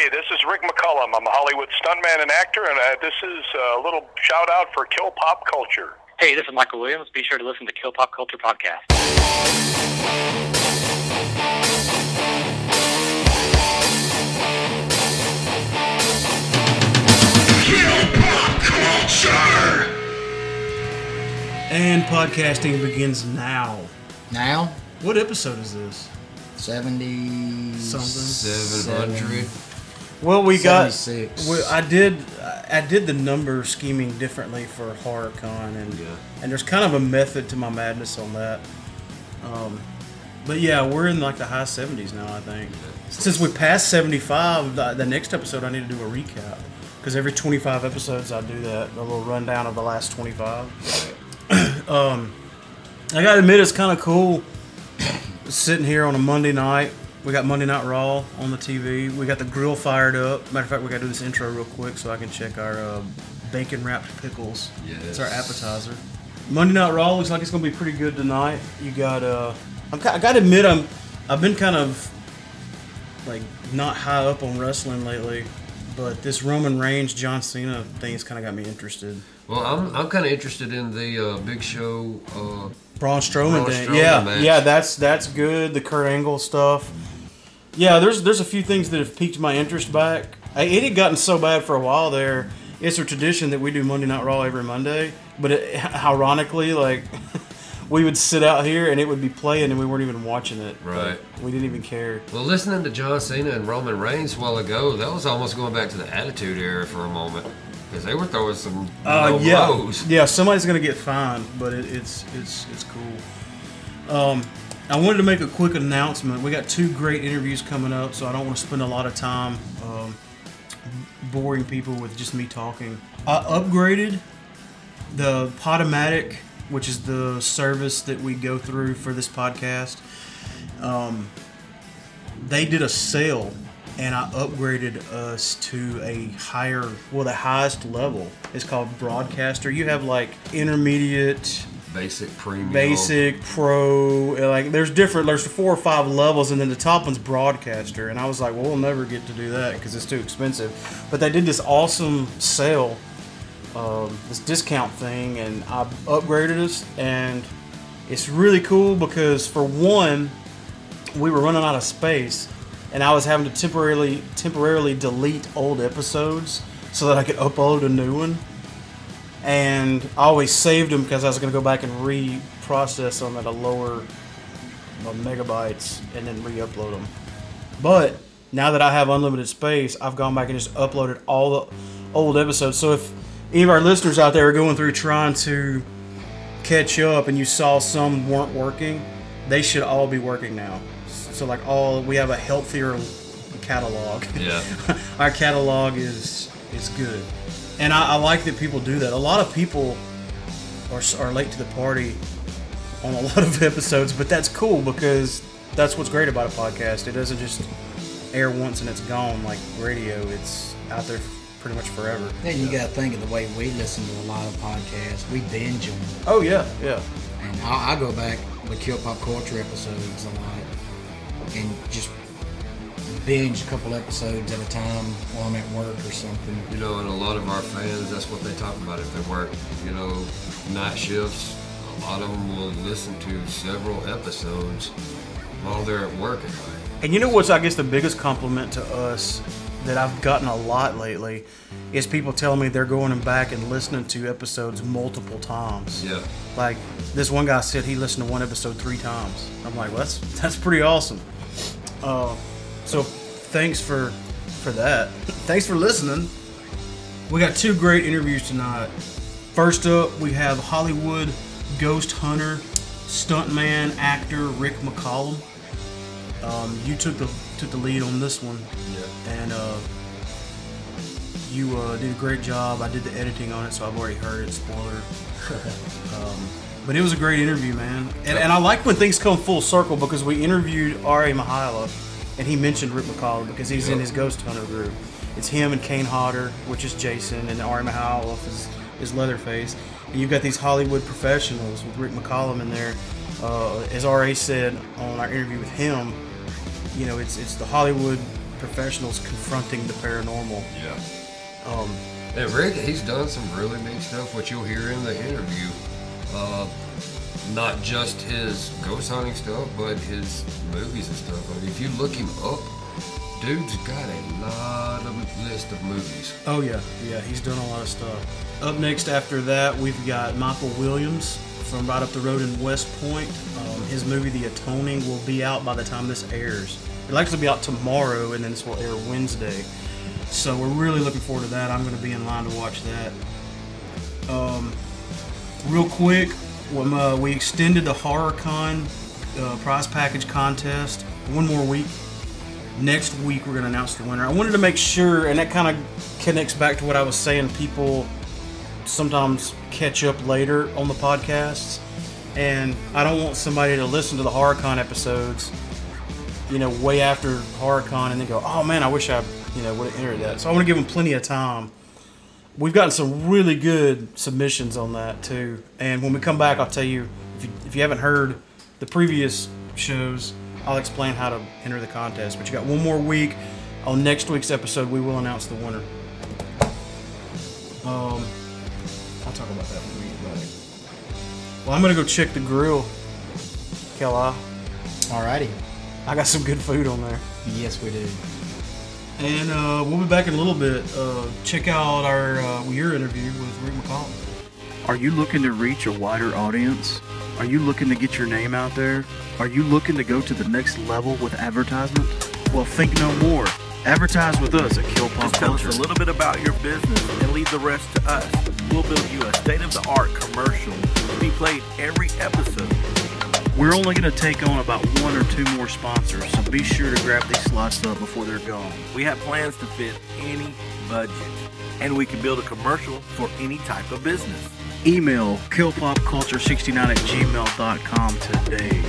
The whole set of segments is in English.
Hey, this is Rick McCullum. I'm a Hollywood stuntman and actor, and this is a little shout-out for Kill Pop Culture. Hey, this is Michael Williams. Be sure to listen to Kill Pop Culture Podcast. Kill Pop Culture! And podcasting begins now. Now? What episode is this? 70... Something. 700. Well, we 76. got. I did the number scheming differently for HorrorCon, and there's kind of a method to my madness on that. But yeah, we're in like the high 70s now, I think. Since we passed 75, the next episode I need to do a recap, because every 25 episodes I do that, a little rundown of the last 25. I gotta admit, it's kind of cool sitting here on a Monday night. We got Monday Night Raw on the TV. We got the grill fired up. Matter of fact, we got to do this intro real quick so I can check our bacon-wrapped pickles. Yes. It's our appetizer. Monday Night Raw looks like it's going to be pretty good tonight. You got, I got to admit, I've been kind of, like, not high up on wrestling lately, but this Roman Reigns, John Cena thing has kind of got me interested. Well, I'm kind of interested in the Big Show. Braun Strowman thing. Match. Yeah, that's good. The Kurt Angle stuff. Yeah, there's a few things that have piqued my interest back. It had gotten so bad for a while there. It's a tradition that we do Monday Night Raw every Monday, but ironically, like, we would sit out here and it would be playing and we weren't even watching it. Right. We didn't even care. Well, listening to John Cena and Roman Reigns a while ago, that was almost going back to the Attitude Era for a moment. Because they were throwing some blows. Yeah, somebody's gonna get fined, but it's cool. I wanted to make a quick announcement. We got 2 great interviews coming up, so I don't want to spend a lot of time boring people with just me talking. I upgraded the Podomatic, which is the service that we go through for this podcast. They did a sale, and I upgraded us to the highest level. It's called Broadcaster. You have like intermediate, Basic, premium. Basic, Pro, like there's 4 or 5 levels, and then the top one's Broadcaster. And I was like, well, we'll never get to do that because it's too expensive. But they did this awesome sale, this discount thing, and I upgraded us, and it's really cool because for one, we were running out of space, and I was having to temporarily delete old episodes so that I could upload a new one. And I always saved them because I was going to go back and reprocess them at a lower megabytes and then re-upload them. But now that I have unlimited space, I've gone back and just uploaded all the old episodes. So if any of our listeners out there are going through trying to catch up and you saw some weren't working, they should all be working now. So like we have a healthier catalog. Yeah. Our catalog is good. And I like that people do that. A lot of people are late to the party on a lot of episodes, but that's cool because that's what's great about a podcast. It doesn't just air once and it's gone like radio. It's out there pretty much forever. Then you got to think of the way we listen to a lot of podcasts. We binge them. Oh, yeah. And I go back with Kill Pop Culture episodes a lot and just binge a couple episodes at a time while I'm at work or something. You know, and a lot of our fans, that's what they talk about if they work, night shifts. A lot of them will listen to several episodes while they're at work. And you know what's, I guess, the biggest compliment to us that I've gotten a lot lately is people telling me they're going back and listening to episodes multiple times. Yeah. Like, this one guy said he listened to one episode 3 times. I'm like, well, that's pretty awesome. So thanks for that. Thanks for listening. We got 2 great interviews tonight. First up, we have Hollywood ghost hunter, stuntman, actor Rick McCollum. You took the lead on this one. Yeah. And you did a great job. I did the editing on it, so I've already heard it. Spoiler. But it was a great interview, man. And I like when things come full circle because we interviewed R.A. Mahala, and he mentioned Rick McCollum because he's in his Ghost Hunter group. It's him and Kane Hodder, which is Jason, and R.A. Mahala is Leatherface. And you've got these Hollywood professionals with Rick McCollum in there. As R.A. said on our interview with him, it's the Hollywood professionals confronting the paranormal. Yeah. And Rick, he's done some really neat stuff, which you'll hear in the interview. Not just his ghost hunting stuff, but his movies and stuff. I mean, if you look him up, dude's got a lot of list of movies. Oh yeah, he's done a lot of stuff. Up next after that, we've got Michael Williams from right up the road in West Point. His movie The Atoning will be out by the time this airs. It'll actually be out tomorrow, and then this will air Wednesday. So we're really looking forward to that. I'm going to be in line to watch that. Real quick, we extended the HorrorCon prize package contest one more week. Next week, we're going to announce the winner. I wanted to make sure, and that kind of connects back to what I was saying, people sometimes catch up later on the podcasts, and I don't want somebody to listen to the HorrorCon episodes, way after HorrorCon and then go, oh man, I wish I, would have entered that. So I want to give them plenty of time. We've gotten some really good submissions on that too, and when we come back, I'll tell you, if you haven't heard the previous shows, I'll explain how to enter the contest. But you got one more week. On next week's episode, we will announce the winner. I'll talk about that when we get back. Well, I'm going to go check the grill, Kelly. Alrighty. I got some good food on there. Yes, we do. And we'll be back in a little bit. Check out your interview with Rick McCollum. Are you looking to reach a wider audience? Are you looking to get your name out there? Are you looking to go to the next level with advertisement? Well, think no more. Advertise with us at Kill Pop Just tell Culture. us a little bit about your business and leave the rest to us. We'll build you a state-of-the-art commercial to be played every episode. We're only going to take on about 1 or 2 more sponsors, so be sure to grab these slots up before they're gone. We have plans to fit any budget, and we can build a commercial for any type of business. Email killpopculture69@gmail.com today.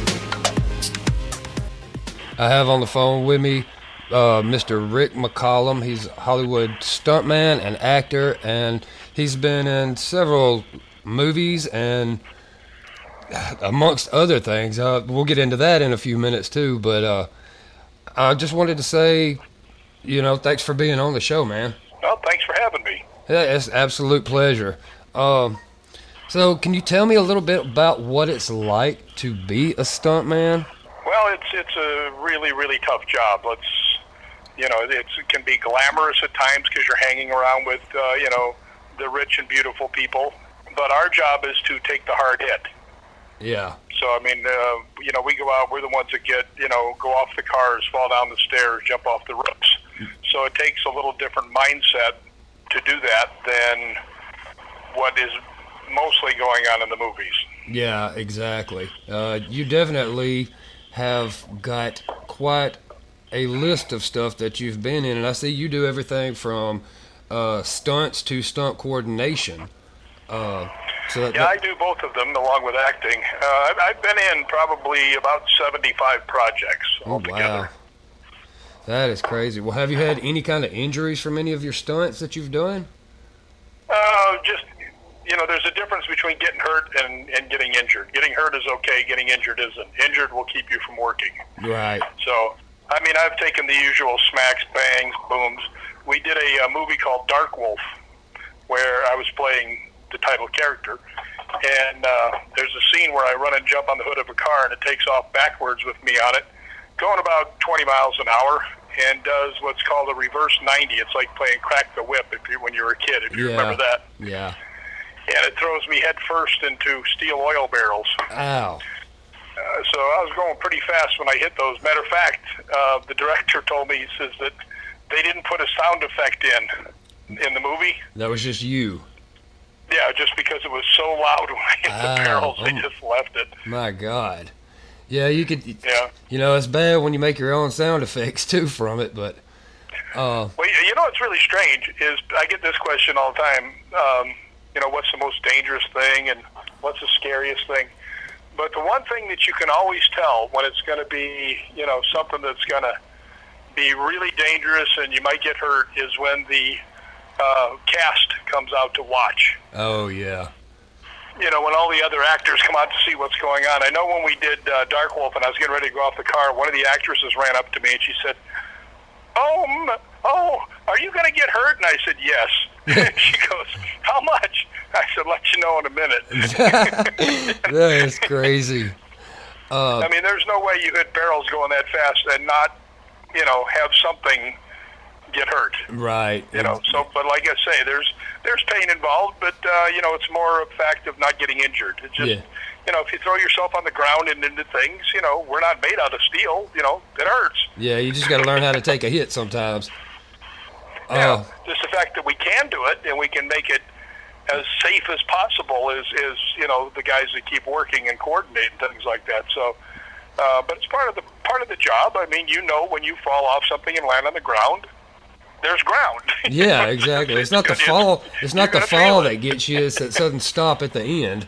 I have on the phone with me Mr. Rick McCollum. He's a Hollywood stuntman and actor, and he's been in several movies and amongst other things. We'll get into that in a few minutes too, but I just wanted to say, thanks for being on the show, man. Well, thanks for having me. Yeah, it's an absolute pleasure. So can you tell me a little bit about what it's like to be a stuntman? Well, it's a really, really tough job. It can be glamorous at times because you're hanging around with, the rich and beautiful people. But our job is to take the hard hit. Yeah. So, we go out, we're the ones that go off the cars, fall down the stairs, jump off the roofs. So it takes a little different mindset to do that than what is mostly going on in the movies. Yeah, exactly. You definitely have got quite a list of stuff that you've been in, and I see you do everything from stunts to stunt coordination. I do both of them along with acting. I've been in probably about 75 projects altogether. Wow. That is crazy. Well, have you had any kind of injuries from any of your stunts that you've done? There's a difference between getting hurt and getting injured. Getting hurt is okay, getting injured isn't. Injured will keep you from working. Right. So, I've taken the usual smacks, bangs, booms. We did a movie called Dark Wolf where I was playing the title character, and there's a scene where I run and jump on the hood of a car, and it takes off backwards with me on it, going about 20 miles an hour, and does what's called a reverse 90. It's like playing Crack the Whip when you were a kid, if you remember that. Yeah. And it throws me head first into steel oil barrels. Ow. So I was going pretty fast when I hit those. Matter of fact, the director told me, he says that they didn't put a sound effect in the movie. That was just you. Yeah, just because it was so loud when I hit the barrels, they just left it. My God. Yeah, you could. Yeah. It's bad when you make your own sound effects too from it, but. Well, what's really strange is I get this question all the time. What's the most dangerous thing and what's the scariest thing? But the one thing that you can always tell when it's going to be, something that's going to be really dangerous and you might get hurt is when the cast comes out to watch. Oh, yeah. When all the other actors come out to see what's going on. I know when we did Dark Wolf and I was getting ready to go off the car, one of the actresses ran up to me and she said, oh, are you going to get hurt? And I said, yes. She goes, how much? I said, let you know in a minute. That is crazy. I mean, there's no way you hit barrels going that fast and not, have something get hurt. Right. So, but like I say, there's pain involved, but, it's more a fact of not getting injured. It's just, if you throw yourself on the ground and into things, we're not made out of steel, it hurts. Yeah, you just got to learn how to take a hit sometimes. Yeah, just the fact that we can do it and we can make it as safe as possible is the guys that keep working and coordinating things like that. So, but it's part of the job. I mean, when you fall off something and land on the ground, there's ground. Yeah, exactly. It's not the fall. It's not the fall that gets you. It's that sudden stop at the end.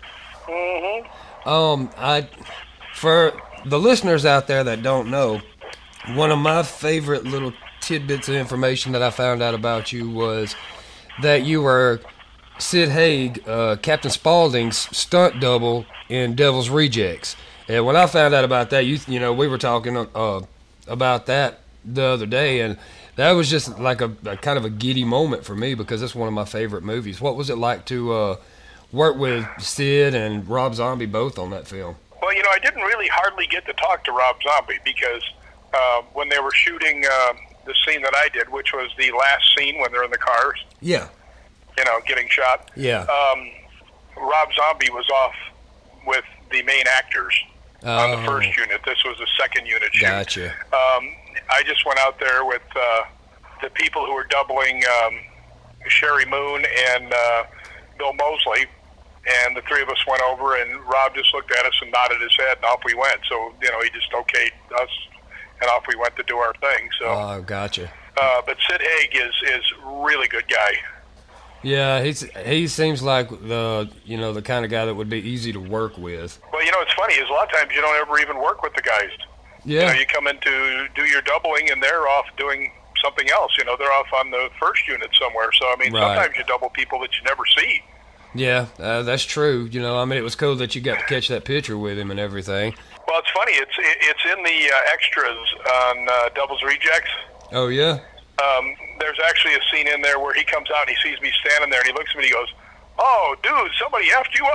For the listeners out there that don't know, one of my favorite little tidbits of information that I found out about you was that you were Sid Haig, Captain Spaulding's stunt double in Devil's Rejects. And when I found out about that, we were talking about that the other day, and that was just like a kind of a giddy moment for me because it's one of my favorite movies. What was it like to work with Sid and Rob Zombie both on that film? Well, I didn't really hardly get to talk to Rob Zombie because when they were shooting the scene that I did, which was the last scene when they're in the cars. Yeah. Getting shot. Yeah. Rob Zombie was off with the main actors on the first unit. This was the second unit shoot. Gotcha. I just went out there with the people who were doubling Sherry Moon and Bill Moseley, and the three of us went over, and Rob just looked at us and nodded his head, and off we went. So, he just okayed us, and off we went to do our thing. So. Gotcha. But Sid Haig is a really good guy. Yeah, he seems like the kind of guy that would be easy to work with. Well, it's funny is a lot of times you don't ever even work with the guys. Yeah. You come in to do your doubling, and they're off doing something else. They're off on the first unit somewhere. So I mean, sometimes you double people that you never see. Yeah, that's true. It was cool that you got to catch that picture with him and everything. Well, it's funny. It's in the extras on Devil's Rejects. Oh yeah. There's actually a scene in there where he comes out and he sees me standing there and he looks at me and he goes, "Oh, dude, somebody effed you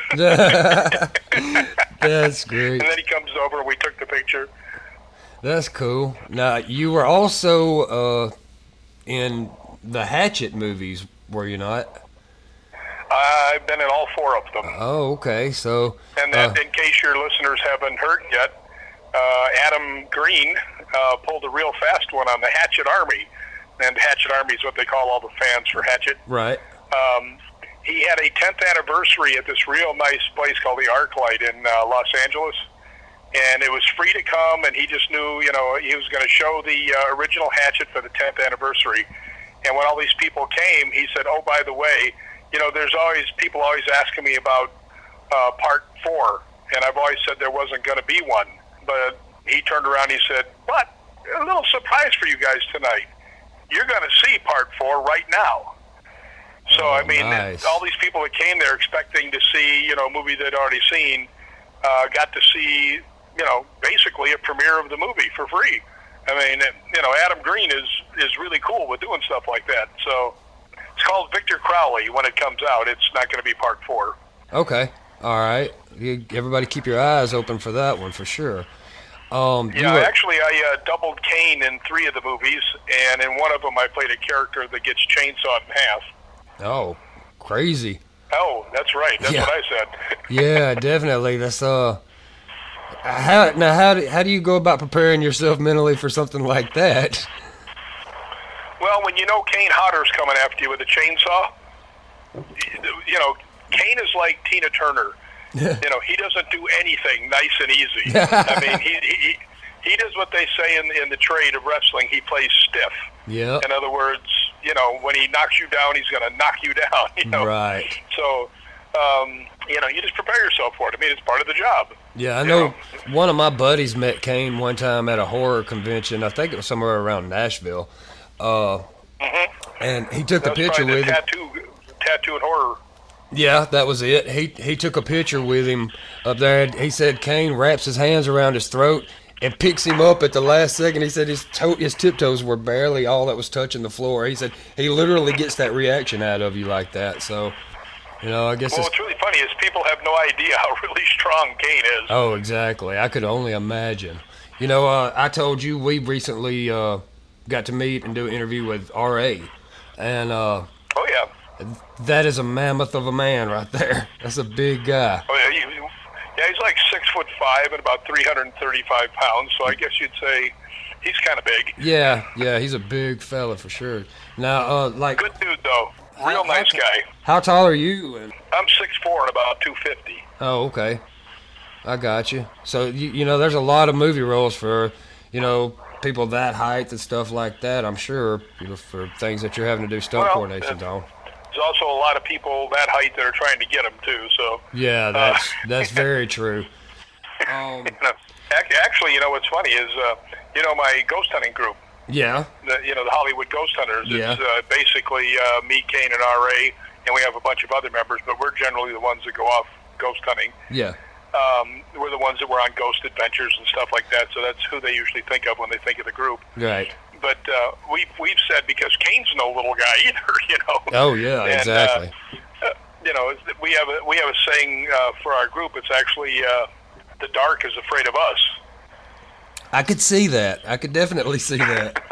up." That's great. And then he comes over and we took the picture. That's cool. Now, you were also in the Hatchet movies, were you not? I've been in all four of them. Oh, okay. So, and in case your listeners haven't heard yet, Adam Green pulled a real fast one on the Hatchet Army, and Hatchet Army is what they call all the fans for Hatchet. Right. He had a 10th anniversary at this real nice place called the ArcLight in Los Angeles, and it was free to come, and he just knew, he was going to show the original Hatchet for the 10th anniversary. And when all these people came, he said, "Oh, by the way, there's always people always asking me about part 4, and I've always said there wasn't going to be one." But he turned around and he said, "But a little surprise for you guys tonight. You're going to see part 4 right now." So, nice. All these people that came there expecting to see, a movie they'd already seen, got to see, basically a premiere of the movie for free. Adam Green is really cool with doing stuff like that. So, it's called Victor Crowley. When it comes out, it's not going to be part 4. Okay. All right. Everybody keep your eyes open for that one for sure. Actually, I doubled Kane in 3 of the movies, and in one of them I played a character that gets chainsawed in half. Oh, crazy. Oh, that's right. That's what I said. Yeah, definitely. That's how do you go about preparing yourself mentally for something like that? Well, when Kane Hodder's coming after you with a chainsaw, Kane is like Tina Turner. He doesn't do anything nice and easy. He does what they say in the trade of wrestling. He plays stiff. Yeah. In other words, when he knocks you down, he's going to knock you down. Right. So, you just prepare yourself for it. It's part of the job. Yeah, I know. One of my buddies met Kane one time at a horror convention. I think it was somewhere around Nashville. And he took a picture with him. Tattoo and horror. Yeah, that was it. He took a picture with him up there. He said Kane wraps his hands around his throat and picks him up at the last second. He said his tiptoes were barely all that was touching the floor. He said he literally gets that reaction out of you like that. So, I guess Well, what's really funny is people have no idea how really strong Kane is. Oh, exactly. I could only imagine. I told you we recently got to meet and do an interview with R.A. And Oh, yeah. that is a mammoth of a man right there. That's a big guy. Oh, yeah. He's like 6'5" and about 335 pounds, so I guess you'd say he's kind of big. Yeah, he's a big fella for sure. Now, Good dude, though. Real nice guy. How tall are you? I'm 6'4" and about 250. Oh, okay. I got you. So, there's a lot of movie roles for, people that height and stuff like that, I'm sure, for things that you're having to do stunt coordinations on. There's also a lot of people that height that are trying to get him, too, so... Yeah, that's very true. Actually, what's funny is, my ghost hunting group, Yeah. the Hollywood Ghost Hunters, Yeah. it's basically me, Kane, and R.A., and we have a bunch of other members, but we're generally the ones that go off ghost hunting. Yeah. We're the ones that were on Ghost Adventures and stuff like that, so that's who they usually think of when they think of the group. Right. But we've said, because Kane's no little guy either, Oh, yeah, And, exactly. we have a saying for our group. It's actually the dark is afraid of us. I could see that. I could definitely see that.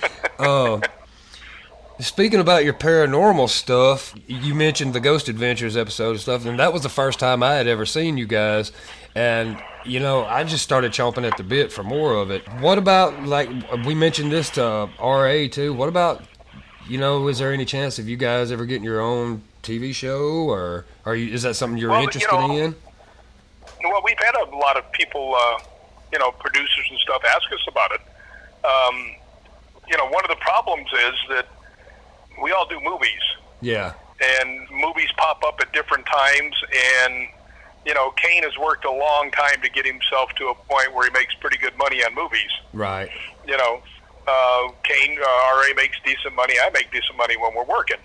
Speaking about your paranormal stuff, you mentioned the Ghost Adventures episode and stuff, and that was the first time I had ever seen you guys. And, I just started chomping at the bit for more of it. What about, we mentioned this to R.A. too. What about, is there any chance of you guys ever getting your own TV show, or is that something you're interested in? Well, we've had a lot of people, producers and stuff ask us about it. One of the problems is that we all do movies. Yeah. And movies pop up at different times, and, Kane has worked a long time to get himself to a point where he makes pretty good money on movies. Right. Kane, R.A. makes decent money. I make decent money when we're working.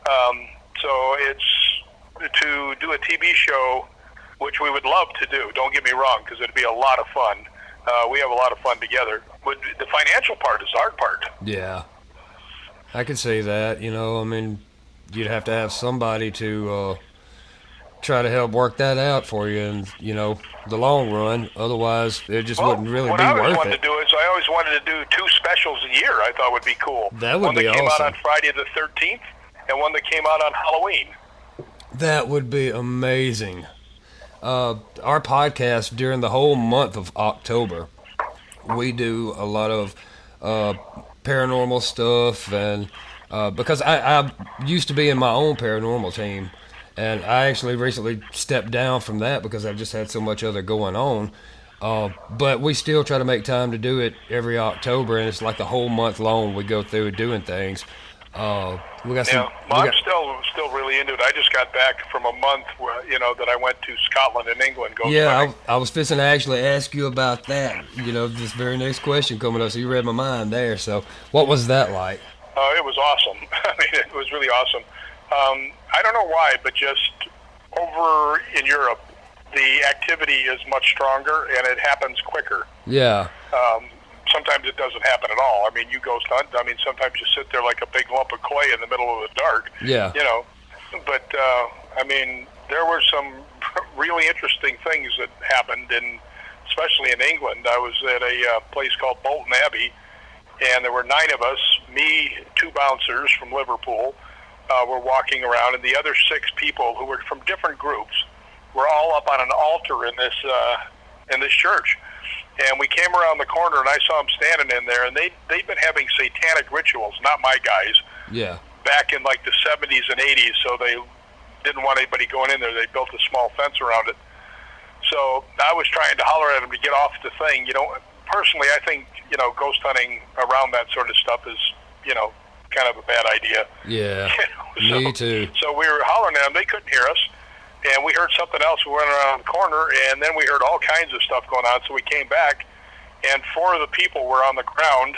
So it's to do a TV show, which we would love to do. Don't get me wrong, because it'd be a lot of fun. We have a lot of fun together. But the financial part is the hard part. Yeah. I could say that. You'd have to have somebody to try to help work that out for you in, the long run. Otherwise, it just wouldn't really be worth it. What I always wanted to do is I always wanted to do 2 specials a year I thought would be cool. That would be awesome. One that came out on Friday the 13th and one that came out on Halloween. That would be amazing. Our podcast during the whole month of October, we do a lot of paranormal stuff, and because I used to be in my own paranormal team, and I actually recently stepped down from that because I've just had so much other going on. But we still try to make time to do it every October, and it's like the whole month long we go through doing things. I'm still really into it. I just got back from a month where, that I went to Scotland and England. I was fixing to actually ask you about that. This very next question coming up, so you read my mind there. So what was that like? It was awesome. It was really awesome. I don't know why, but just over in Europe, the activity is much stronger and it happens quicker. Yeah. Sometimes it doesn't happen at all. You ghost hunt. Sometimes you sit there like a big lump of clay in the middle of the dark. Yeah. But, there were some really interesting things that happened, especially in England. I was at a place called Bolton Abbey, and there were 9 of us, me, 2 bouncers from Liverpool, were walking around, and the other 6 people who were from different groups were all up on an altar in this church. And we came around the corner, and I saw them standing in there, and they'd been having satanic rituals, not my guys. Yeah. Back in like the 70s and 80s, so they didn't want anybody going in there. They built a small fence around it. So I was trying to holler at them to get off the thing. Personally, I think, ghost hunting around that sort of stuff is, kind of a bad idea. Yeah, me too. So we were hollering at them. They couldn't hear us. And we heard something else. We went around the corner, and then we heard all kinds of stuff going on. So we came back, and 4 of the people were on the ground.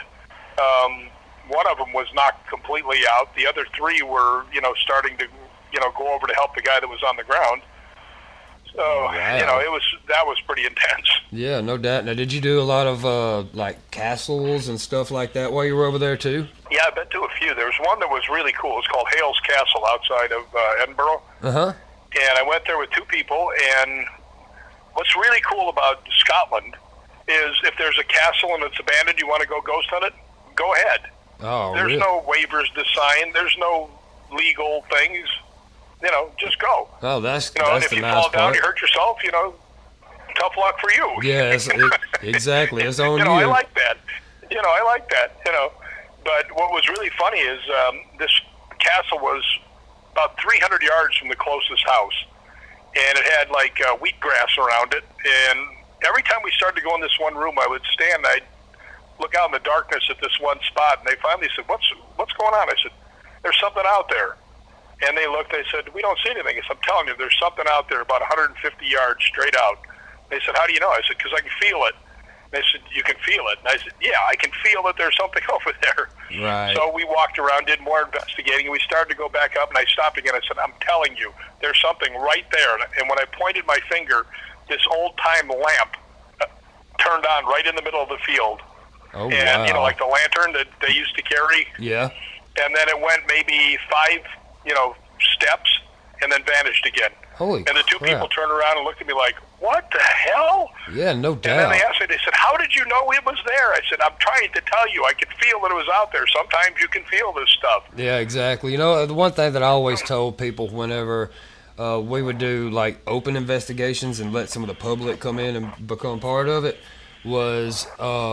One of them was knocked completely out. The other 3 were, starting to, go over to help the guy that was on the ground. So that was pretty intense. Yeah, no doubt. Now, did you do a lot of like castles and stuff like that while you were over there too? Yeah, I've been to a few. There's one that was really cool. It's called Hales Castle outside of Edinburgh. Uh-huh. And I went there with 2 people, and what's really cool about Scotland is if there's a castle and it's abandoned, you want to go ghost hunt it, go ahead. Oh, There's really? no waivers to sign. There's no legal things. Just go. Oh, that's and that's if the you nice fall down, part. you hurt yourself, tough luck for you. Yes, exactly. It's on you. I like that. I like that. But what was really funny is this castle was about 300 yards from the closest house, and it had like wheatgrass around it. And every time we started to go in this one room, I would stand, I'd look out in the darkness at this one spot, and they finally said, "What's going on?" I said, "There's something out there." And they looked, they said, "We don't see anything." I said, "I'm telling you, there's something out there about 150 yards straight out." They said, "How do you know?" I said, "Because I can feel it." They said, "You can feel it?" And I said, "Yeah, I can feel that there's something over there." Right. So we walked around, did more investigating, and we started to go back up, and I stopped again. I said, "I'm telling you, there's something right there." And when I pointed my finger, this old-time lamp turned on right in the middle of the field. Oh, and, wow. like the lantern that they used to carry. Yeah. And then it went maybe 5, steps, and then vanished again. Holy And the 2 crap. people turned around and looked at me like, "What the hell?" Yeah, no And then doubt. they asked me, they said, "How did you know it was there?" I said, "I'm trying to tell you. I could feel that it was out there. Sometimes you can feel this stuff." Yeah, exactly. The one thing that I always told people whenever we would do like open investigations and let some of the public come in and become part of it was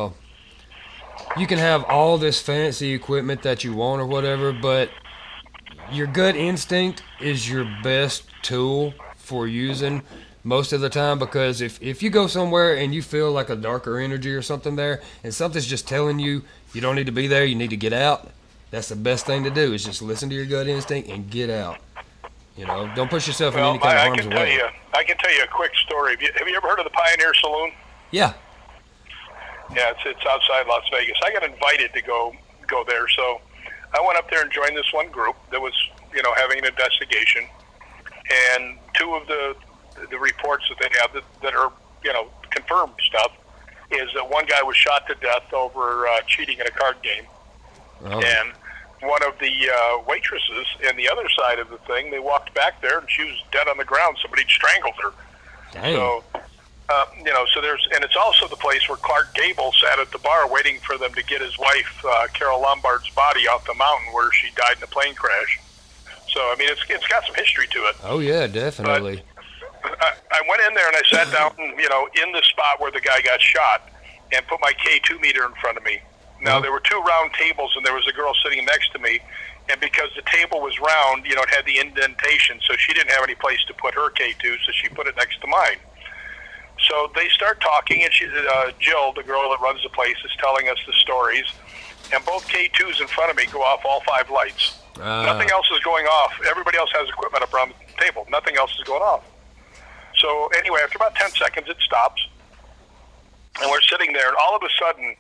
you can have all this fancy equipment that you want or whatever, but your gut instinct is your best tool for using most of the time, because if you go somewhere and you feel like a darker energy or something there and something's just telling you you don't need to be there, you need to get out, that's the best thing to do, is just listen to your gut instinct and get out. Don't push yourself in any kind of harm's way. I can tell you a quick story. Have you ever heard of the Pioneer Saloon? Yeah. Yeah, it's outside Las Vegas. I got invited to go there, so I went up there and joined this one group that was, having an investigation. And 2 of the reports that they have that are, confirmed stuff is that one guy was shot to death over cheating in a card game. Oh. And one of the waitresses in the other side of the thing, they walked back there and she was dead on the ground. Somebody strangled her. Dang. So, so and it's also the place where Clark Gable sat at the bar waiting for them to get his wife, Carol Lombard's body off the mountain where she died in a plane crash. So, I mean, it's got some history to it. Oh, yeah, definitely. But I went in there and I sat down, in the spot where the guy got shot and put my K2 meter in front of me. Now, there were 2 round tables, and there was a girl sitting next to me, and because the table was round, it had the indentation, so she didn't have any place to put her K2, so she put it next to mine. So they start talking, and Jill, the girl that runs the place, is telling us the stories, and both K2s in front of me go off all 5 lights. Nothing else is going off. Everybody else has equipment up around the table. Nothing else is going off. So anyway, after about 10 seconds, it stops, and we're sitting there, and all of a sudden,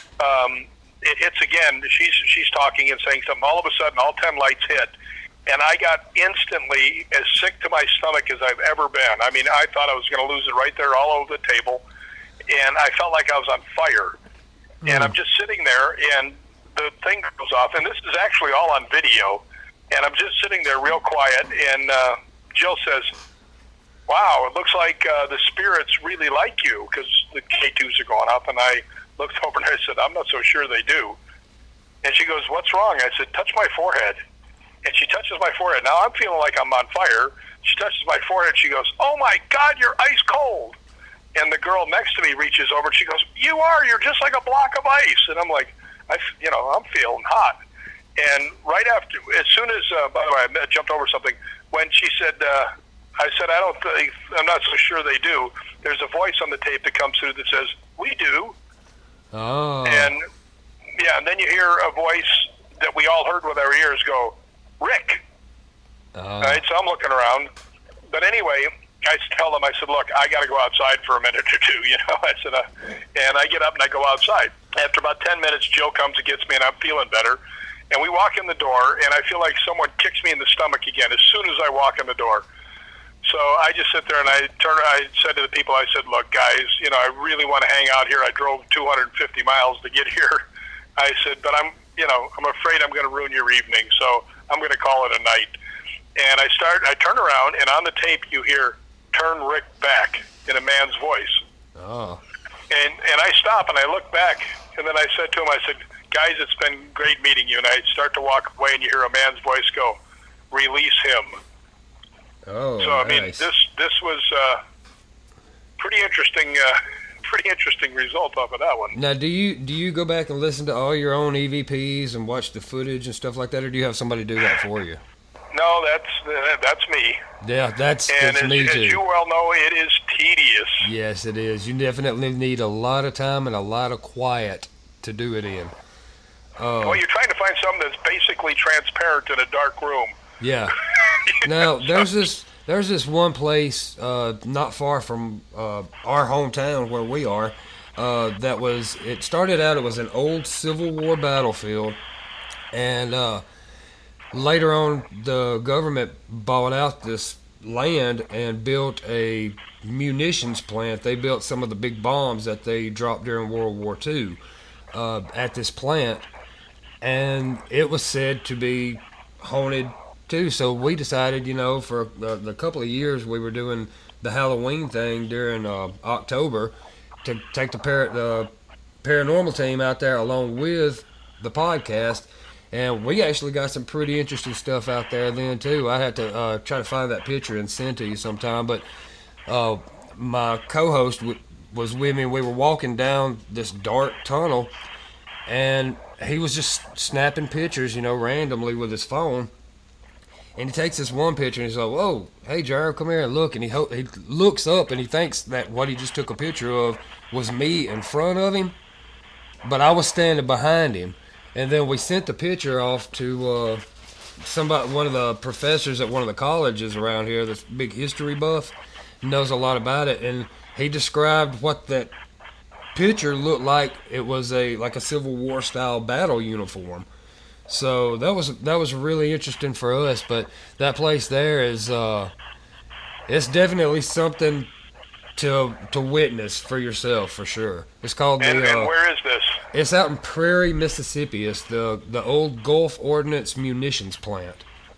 it hits again. She's talking and saying something. All of a sudden, all 10 lights hit, and I got instantly as sick to my stomach as I've ever been. I mean, I thought I was going to lose it right there all over the table, and I felt like I was on fire. And I'm just sitting there, and the thing goes off, and this is actually all on video, and I'm just sitting there real quiet, and Jill says, "Wow, it looks like the spirits really like you," because the K2s are going off, and I looked over and I said, "I'm not so sure they do." And she goes, "What's wrong?" I said, "Touch my forehead." And she touches my forehead. Now I'm feeling like I'm on fire. She touches my forehead. She goes, "Oh my God, you're ice cold." And the girl next to me reaches over and she goes, "You are. You're just like a block of ice." And I'm like, I'm feeling hot. And right after, as soon as, by the way, I jumped over something. When she said, I said, I'm not so sure they do. There's a voice on the tape that comes through that says, "We do." Oh. And then you hear a voice that we all heard with our ears go, "Rick." All right, so I'm looking around. But anyway, I tell them, I said, "Look, I got to go outside for a minute or 2, I said, and I get up and I go outside. After about 10 minutes, Jill comes and gets me, and I'm feeling better. And we walk in the door, and I feel like someone kicks me in the stomach again as soon as I walk in the door. So I just sit there and I said to the people, I said, look, guys, I really want to hang out here. I drove 250 miles to get here. I said, but I'm afraid I'm going to ruin your evening, so I'm going to call it a night. And I turn around, and on the tape you hear, "Turn Rick back," in a man's voice. Oh. And I stop and I look back, and then I said to him, I said, guys, it's been great meeting you. And I start to walk away, and you hear a man's voice go, "Release him." Oh, so I mean, nice. this was pretty interesting result off of that one. Now, do you go back and listen to all your own EVPs and watch the footage and stuff like that, or do you have somebody do that for you? No, that's me. Yeah, that's me too. As you well know, it is tedious. Yes, it is. You definitely need a lot of time and a lot of quiet to do it in. Well, you're trying to find something that's basically transparent in a dark room. Yeah. Now, there's this one place not far from our hometown where we are it started out, it was an old Civil War battlefield, and later on the government bought out this land and built a munitions plant. They built some of the big bombs that they dropped during World War II at this plant, and it was said to be haunted too. So we decided, for the couple of years we were doing the Halloween thing during October, to take the paranormal team out there along with the podcast, and we actually got some pretty interesting stuff out there then too. I had to try to find that picture and send to you sometime, but my co-host was with me. We were walking down this dark tunnel, and he was just snapping pictures, randomly with his phone. And he takes this one picture and he's like, "Whoa, hey Jared, come here and look." And he looks up and he thinks that what he just took a picture of was me in front of him, but I was standing behind him. And then we sent the picture off to one of the professors at one of the colleges around here, this big history buff, knows a lot about it, and he described what that picture looked like. It was like a Civil War style battle uniform. So that was really interesting for us. But that place there is it's definitely something to witness for yourself, for sure. It's called and where is this? It's out in Prairie, Mississippi. It's the old Gulf Ordnance Munitions Plant.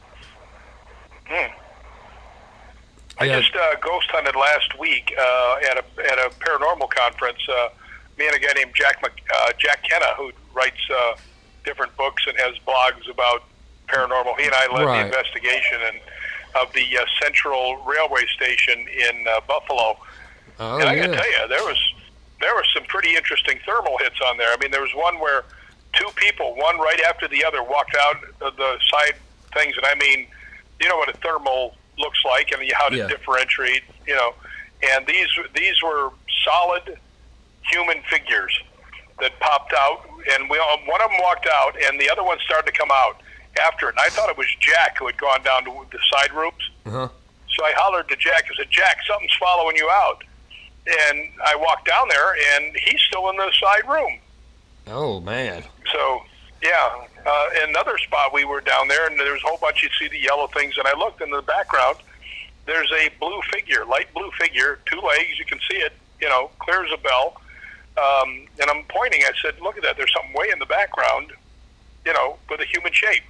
I just ghost hunted last week at a paranormal conference. Me and a guy named Jack Kenna, who writes different books and has blogs about paranormal. He and I led the investigation of the Central Railway Station in Buffalo. Oh, and I got to tell you, there was some pretty interesting thermal hits on there. I mean, there was one where two people, one right after the other, walked out of the side things, and I mean, you know what a thermal looks like and how to differentiate, and these were solid human figures that popped out, and one of them walked out, and the other one started to come out after it, and I thought it was Jack who had gone down to the side rooms. Uh-huh. So I hollered to Jack. I said, "Jack, something's following you out." And I walked down there, and he's still in the side room. Oh, man. So, yeah. Another spot we were down there, and there was a whole bunch. You'd see the yellow things, and I looked in the background. There's a blue figure, light blue figure, 2 legs. You can see it, clear as a bell. And I'm pointing. I said, "Look at that. There's something way in the background, with a human shape."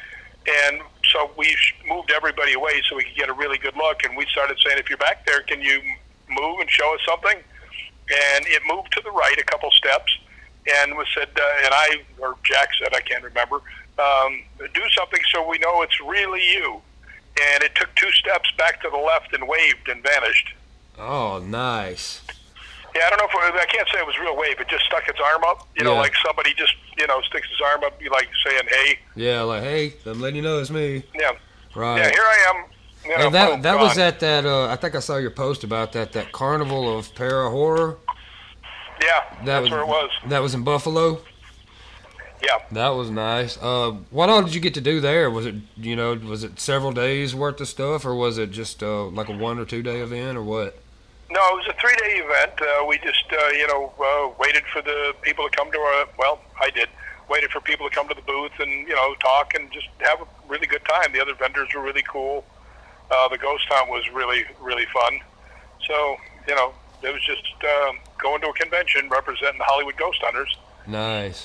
And so we moved everybody away so we could get a really good look. And we started saying, "If you're back there, can you move and show us something?" And it moved to the right a couple steps, and was said, or Jack said, I can't remember, "Do something so we know it's really you." And it took 2 steps back to the left and waved and vanished. Oh, nice. Yeah, I don't know I can't say it was real wave. It just stuck its arm up, like somebody just, sticks his arm up, like saying, "Hey." Yeah, like, "Hey, I'm letting you know it's me." Yeah. Right. Yeah, here I am. And that was at that, I think I saw your post about that Carnival of Para-Horror. Yeah, that's where it was. That was in Buffalo? Yeah. That was nice. What all did you get to do there? Was it several days worth of stuff, or was it just like a 1 or 2 day event, or what? No, it was a 3-day event. We just, waited for the people to come to I did. Waited for people to come to the booth and, talk and just have a really good time. The other vendors were really cool. The ghost hunt was really, really fun. So, you know, it was just going to a convention representing the Hollywood Ghost Hunters. Nice.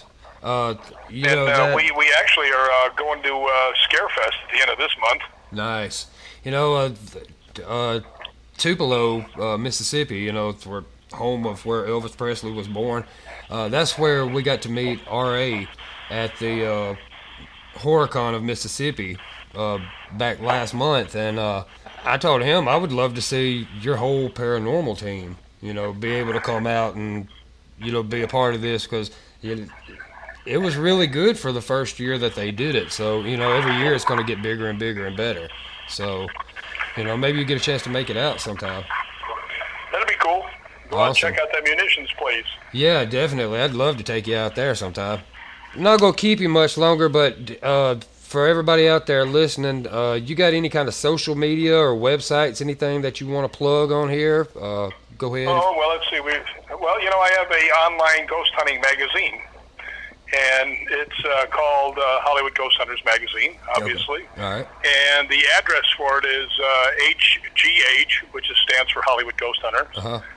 We actually are going to Scarefest at the end of this month. Nice. You know, Tupelo, Mississippi, you know, it's where home of where Elvis Presley was born. That's where we got to meet R.A. at the HorrorCon of Mississippi back last month, and I told him I would love to see your whole paranormal team, you know, be able to come out and, you know, be a part of this, because it was really good for the first year that they did it. So, you know, every year it's going to get bigger and bigger and better. So, you know, maybe you get a chance to make it out sometime. That'd be cool. Go out and check out that munitions place. Yeah, definitely. I'd love to take you out there sometime. I'm not going to keep you much longer, but for everybody out there listening, you got any kind of social media or websites, anything that you want to plug on here? Go ahead. Oh, well, let's see. Well, you know, I have a online ghost hunting magazine, and it's called Hollywood Ghost Hunters Magazine, obviously. Okay. All right. And the address for it is HGH, which stands for Hollywood Ghost Hunters,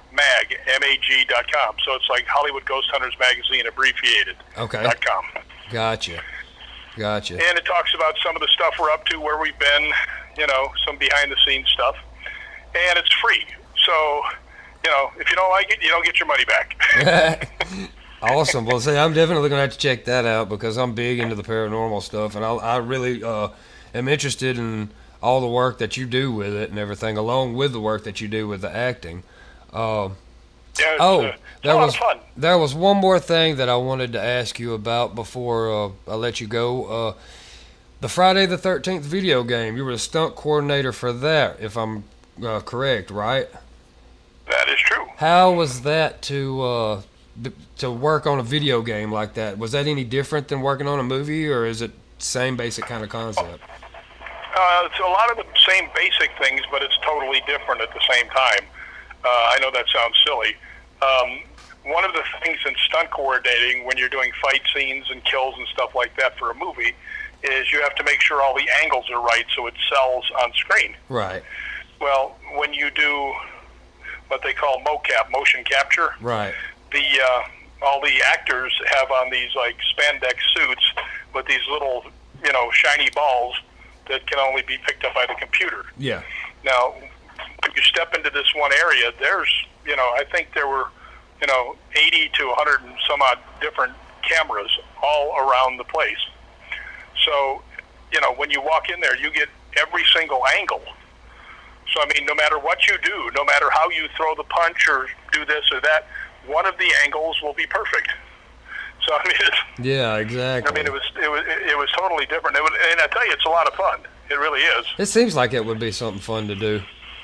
mag.com. So it's like Hollywood Ghost Hunters Magazine, abbreviated. Okay. .com. Gotcha. And it talks about some of the stuff we're up to, where we've been, you know, some behind-the-scenes stuff. And it's free. So, you know, if you don't like it, you don't get your money back. Awesome. Well, see, I'm definitely going to have to check that out, because I'm big into the paranormal stuff, and I really am interested in all the work that you do with it and everything, along with the work that you do with the acting. It's a lot of fun. There was one more thing that I wanted to ask you about before I let you go. The Friday the 13th video game, you were the stunt coordinator for that, if I'm correct, right? That is true. How was that to work on a video game like that? Was that any different than working on a movie, or is it same basic kind of concept? It's a lot of the same basic things, but it's totally different at the same time. I know that sounds silly. One of the things in stunt coordinating, when you're doing fight scenes and kills and stuff like that for a movie, is you have to make sure all the angles are right so it sells on screen. Right. Well, when you do what they call mocap, motion capture, right, all the actors have on these like spandex suits with these little, you know, shiny balls that can only be picked up by the computer. Yeah. Now, when you step into this one area, there's, you know, I think there were, you know, 80 to 100 and some odd different cameras all around the place. So, you know, when you walk in there, you get every single angle. So, I mean, no matter what you do, no matter how you throw the punch or do this or that, one of the angles will be perfect. So, I mean, yeah, exactly. I mean, it was totally different. And I tell you, it's a lot of fun. It really is. It seems like it would be something fun to do.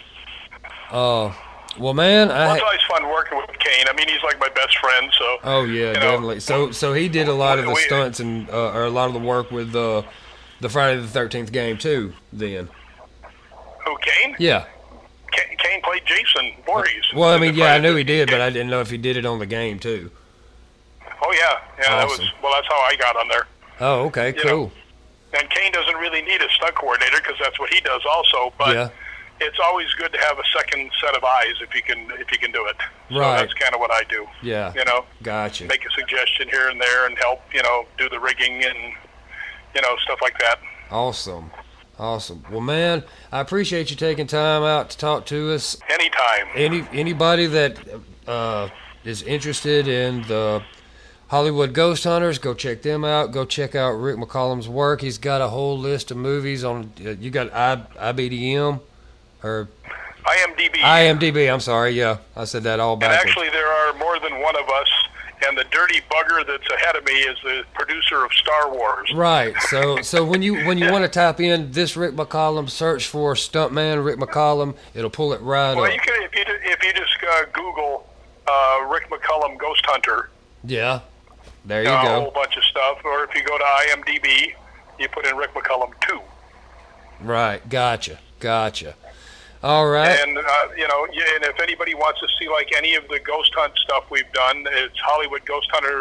Well, man, it's always fun working with Kane. I mean, he's like my best friend. So. Oh yeah, definitely. So he did a lot of the stunts and or a lot of the work with the Friday the 13th game too. Then. Who, Kane? Yeah. Kane played Jason Voorhees. Well, I mean, yeah, I knew he did, but I didn't know if he did it on the game too. Oh yeah, Awesome. That's how I got on there. Oh, okay, cool. You know, and Kane doesn't really need a stunt coordinator because that's what he does also. But yeah. It's always good to have a second set of eyes if you can do it. So right. That's kind of what I do. Yeah. You know. Gotcha. Make a suggestion here and there and help, you know, do the rigging and, you know, stuff like that. Awesome. Well, man, I appreciate you taking time out to talk to us. Anytime. Anybody that is interested in the Hollywood Ghost Hunters, go check them out. Go check out Rick McCollum's work. He's got a whole list of movies on. You got IBDM or IMDb. I'm sorry. Yeah, I said that all backwards. And actually, there are more than one of us. And the dirty bugger that's ahead of me is the producer of Star Wars. Right. So when you want to type in this Rick McCollum, search for Stuntman Rick McCollum. It'll pull it right up. Well, you can if you just Google Rick McCollum Ghost Hunter. Yeah. There you go. go. A whole bunch of stuff. Or if you go to IMDb, you put in Rick McCollum 2. Right. Gotcha. All right. And, you know, and if anybody wants to see, like, any of the ghost hunt stuff we've done, it's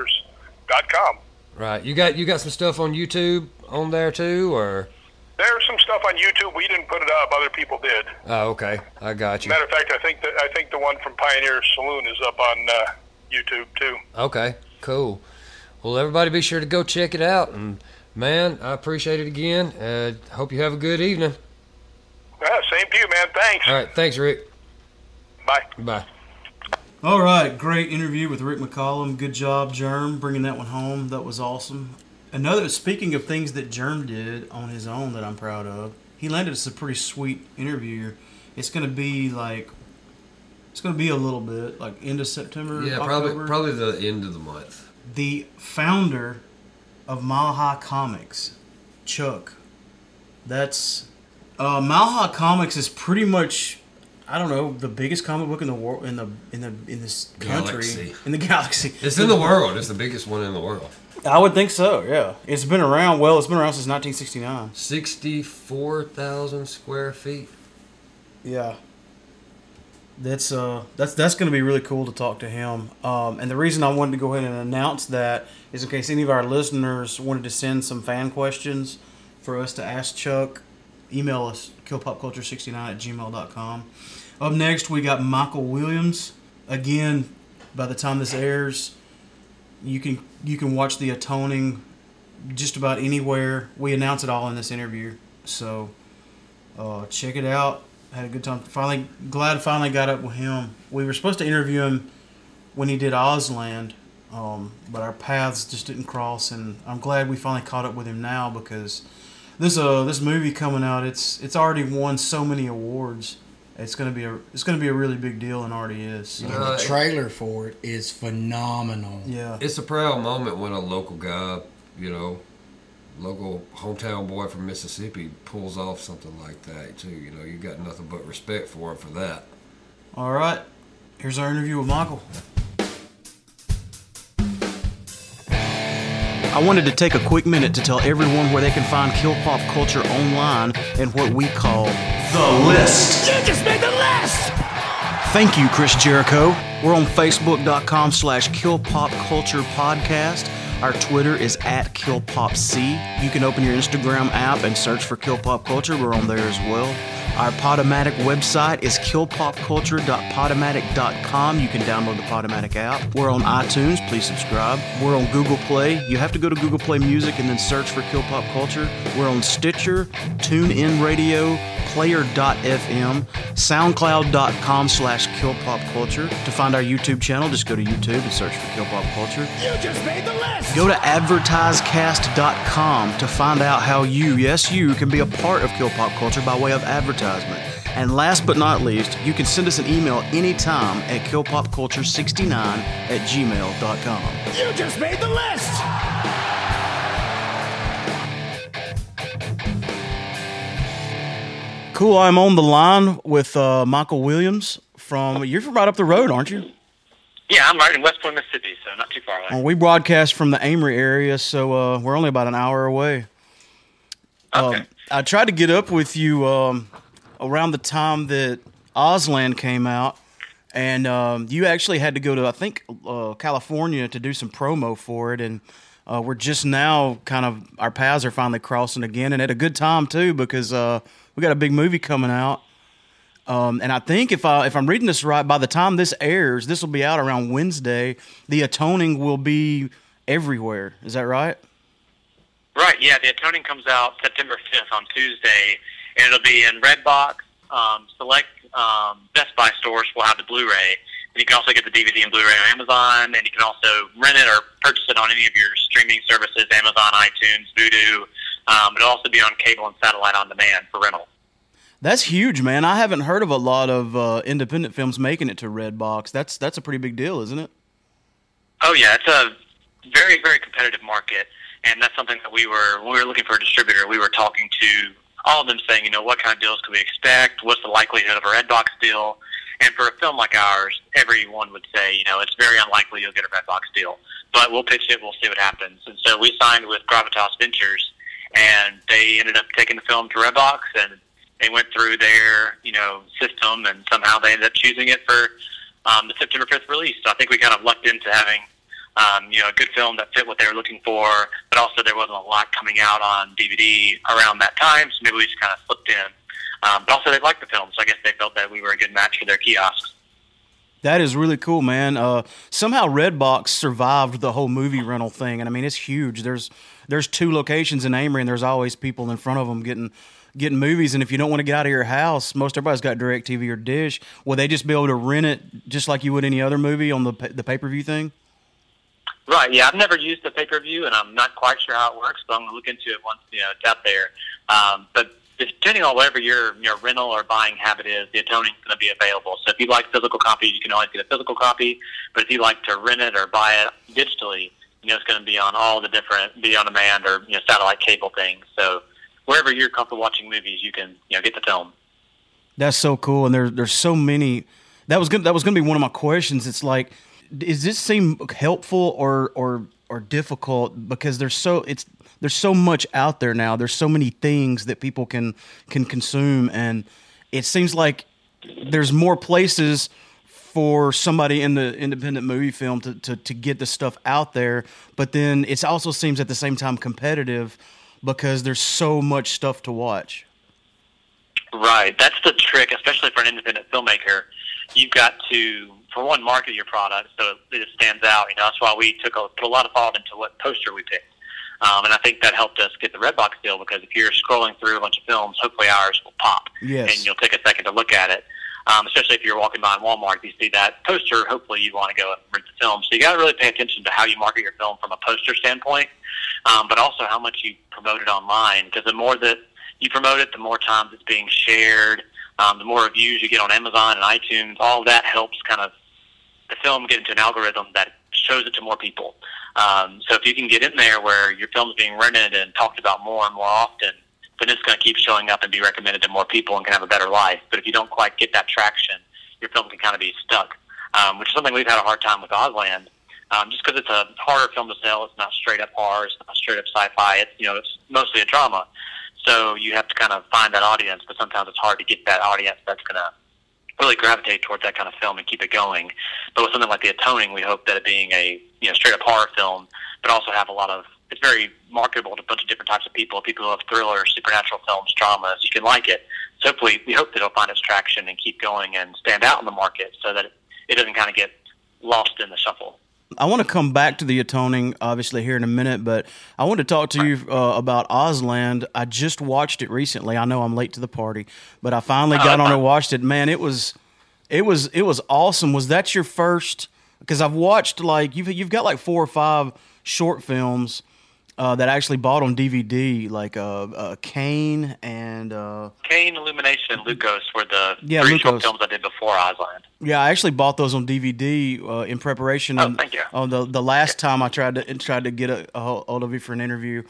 HollywoodGhostHunters.com. Right. You got some stuff on YouTube on there, too, or? There's some stuff on YouTube. We didn't put it up; other people did. Oh, okay. I got you. Matter of fact, I think the one from Pioneer Saloon is up on YouTube too. Okay, cool. Well, everybody be sure to go check it out. And, man, I appreciate it again. Hope you have a good evening. Same to you, man. Thanks. All right. Thanks, Rick. Bye. Bye. All right, great interview with Rick McCollum. Good job, Germ, bringing that one home. That was awesome. Speaking of things that Germ did on his own that I'm proud of, he landed us a pretty sweet interview. It's going to be a little bit, like end of September, Yeah, October. probably the end of the month. The founder of Mile High Comics, Chuck. That's Mile High Comics is pretty much, I don't know, the biggest comic book in the world, in this country, Galaxy. in the galaxy. It's in the world. It's the biggest one in the world. I would think so. Yeah, it's been around. Well, it's been around since 1969. 64,000 square feet. Yeah. That's going to be really cool to talk to him. And the reason I wanted to go ahead and announce that is in case any of our listeners wanted to send some fan questions for us to ask Chuck, email us, killpopculture69@gmail.com. Up next, we got Michael Williams. Again, by the time this airs, you can watch The Atoning just about anywhere. We announce it all in this interview. So check it out. Had a good time. Glad got up with him. We were supposed to interview him when he did Ozland, but our paths just didn't cross. And I'm glad we finally caught up with him now because this movie coming out, it's already won so many awards. It's gonna be a really big deal and already is. So. And the trailer for it is phenomenal. Yeah, It's a proud moment when a local guy, local hometown boy from Mississippi pulls off something like that too. You got nothing but respect for him for that. All right, here's our interview with Michael. I wanted to take a quick minute to tell everyone where they can find Kill Pop Culture online and what we call The List. You just made the list! Thank you, Chris Jericho. We're on Facebook.com/KillPopCulturePodcast. Our Twitter is @KillPopC. You can open your Instagram app and search for Kill Pop Culture. We're on there as well. Our Podomatic website is killpopculture.podomatic.com. You can download the Podomatic app. We're on iTunes. Please subscribe. We're on Google Play. You have to go to Google Play Music and then search for Kill Pop Culture. We're on Stitcher, TuneIn Radio, Player.fm, SoundCloud.com/KillPopCulture. To find our YouTube channel, just go to YouTube and search for Kill Pop Culture. You just made the list! Go to advertisecast.com to find out how you can be a part of Kill Pop Culture by way of advertisement. And last but not least, you can send us an email anytime at killpopculture69@gmail.com. You just made the list! Cool, I'm on the line with Michael Williams you're from right up the road, aren't you? Yeah, I'm right in West Point, Mississippi, so not too far away. We broadcast from the Amory area, so we're only about an hour away. Okay. I tried to get up with you around the time that Ozland came out, and you actually had to go to, I think, California to do some promo for it, and we're just now our paths are finally crossing again, and at a good time, too, because we got a big movie coming out. And I think if I'm reading this right, by the time this airs, this will be out around Wednesday. The Atoning will be everywhere. Is that right? Right, yeah. The Atoning comes out September 5th on Tuesday, and it'll be in Redbox. Select Best Buy stores will have the Blu-ray. And you can also get the DVD and Blu-ray on Amazon, and you can also rent it or purchase it on any of your streaming services, Amazon, iTunes, Vudu. It'll also be on cable and satellite on demand for rental. That's huge, man. I haven't heard of a lot of independent films making it to Redbox. That's a pretty big deal, isn't it? Oh, yeah. It's a very, very competitive market, and that's something that when we were looking for a distributor, we were talking to all of them saying, what kind of deals could we expect? What's the likelihood of a Redbox deal? And for a film like ours, everyone would say, it's very unlikely you'll get a Redbox deal. But we'll pitch it, we'll see what happens. And so we signed with Gravitas Ventures, and they ended up taking the film to Redbox, and they went through their, system, and somehow they ended up choosing it for the September 5th release. So I think we kind of lucked into having A good film that fit what they were looking for, but also there wasn't a lot coming out on DVD around that time, so maybe we just kind of slipped in. But also they liked the film, so I guess they felt that we were a good match for their kiosks. That is really cool, man. Somehow Redbox survived the whole movie rental thing, and I mean, it's huge. There's 2 locations in Amory, and there's always people in front of them getting movies. And if you don't want to get out of your house, most everybody's got DirecTV or Dish. Will they just be able to rent it just like you would any other movie on the pay-per-view thing? Right, yeah. I've never used the pay-per-view, and I'm not quite sure how it works, but I'm going to look into it once it's out there. But depending on whatever your rental or buying habit is, the Atoning is going to be available. So if you like physical copies, you can always get a physical copy. But if you like to rent it or buy it digitally, it's going to be on all the different video-on-demand or satellite cable things. So wherever you're comfortable watching movies, you can get the film. That's so cool, and there's so many. That was going to be one of my questions. It's like, does this seem helpful or difficult because there's so much out there now. There's so many things that people can consume, and it seems like there's more places for somebody in the independent movie film to get the stuff out there. But then it also seems at the same time competitive because there's so much stuff to watch. Right. That's the trick, especially for an independent filmmaker. You've got to, for one, market your product so it stands out. That's why we put a lot of thought into what poster we picked. And I think that helped us get the Redbox deal because if you're scrolling through a bunch of films, hopefully ours will pop. Yes. And you'll take a second to look at it. Especially if you're walking by in Walmart, if you see that poster, hopefully you want to go and rent the film. So you got to really pay attention to how you market your film from a poster standpoint, but also how much you promote it online. Because the more that you promote it, the more times it's being shared, the more reviews you get on Amazon and iTunes. All of that helps kind of the film get into an algorithm that shows it to more people. So if you can get in there where your film's being rented and talked about more and more often, then it's going to keep showing up and be recommended to more people and can have a better life. But if you don't quite get that traction, your film can kind of be stuck, which is something we've had a hard time with Ozland, just because it's a harder film to sell. It's not straight up horror. It's not straight up sci-fi. It's mostly a drama. So you have to kind of find that audience, but sometimes it's hard to get that audience that's going to really gravitate towards that kind of film and keep it going. But with something like The Atoning, we hope that it being a straight up horror film, but also have it's very marketable to a bunch of different types of people who love thriller, supernatural films, dramas. You can like it. So hopefully, we hope that it'll find its traction and keep going and stand out in the market so that it doesn't kind of get lost in the shuffle. I want to come back to The Atoning, obviously, here in a minute, but I want to talk to you about Ozland. I just watched it recently. I know I'm late to the party, but I finally got on and watched it. Man, it was awesome. Was that your first? Because I've watched you've got like 4 or 5 short films that I actually bought on DVD, like Kane and Kane, Illumination, and Lucas were the 3 short films I did before Ozland. Yeah, I actually bought those on DVD in preparation. Thank you. On the last time I tried to get a hold of you for an interview.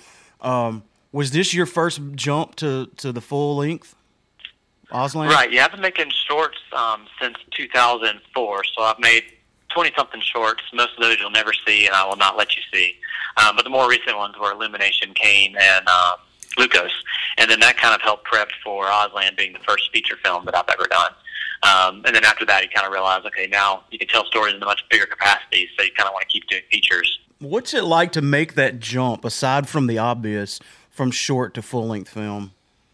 Was this your first jump to the full length, Ozland? Right. Yeah, I've been making shorts since 2004, so I've made 20-something shorts. Most of those you'll never see, and I will not let you see. But the more recent ones were Illumination, Kane, and Lucas. And then that kind of helped prep for Ozland being the first feature film that I've ever done. And then after that, you kind of realize, okay, now you can tell stories in a much bigger capacity, so you kind of want to keep doing features. What's it like to make that jump, aside from the obvious, from short to full-length film?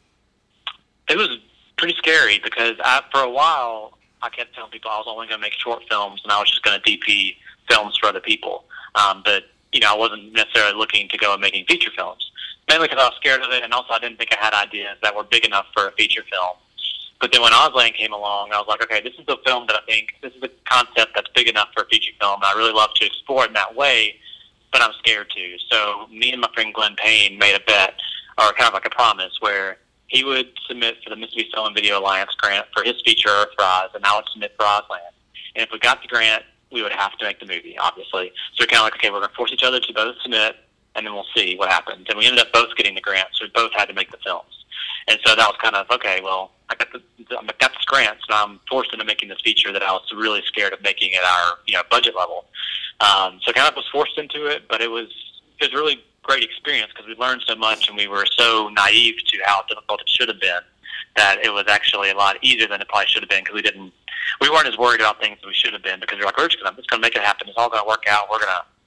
It was pretty scary because for a while, I kept telling people I was only going to make short films and I was just going to DP films for other people. But, I wasn't necessarily looking to go and making feature films, mainly because I was scared of it, and also I didn't think I had ideas that were big enough for a feature film. But then when Ozland came along, I was like, okay, this is a film that I think, this is a concept that's big enough for a feature film, and I really love to explore it in that way, but I'm scared to. So me and my friend Glenn Payne made a bet, or kind of like a promise, where he would submit for the Mississippi Film and Video Alliance grant for his feature, Earthrise, and I would submit for Ozland. And if we got the grant, we would have to make the movie, obviously. So we're kind of like, okay, we're going to force each other to both submit, and then we'll see what happens. And we ended up both getting the grant, so we both had to make the films. And so that was kind of, okay, well, I got this grant, so I'm forced into making this feature that I was really scared of making at our budget level. So kind of was forced into it, but it was a really great experience because we learned so much and we were so naive to how difficult it should have been that it was actually a lot easier than it probably should have been because we weren't as worried about things as we should have been because we were like, we're just going to make it happen. It's all going to work out. We're going to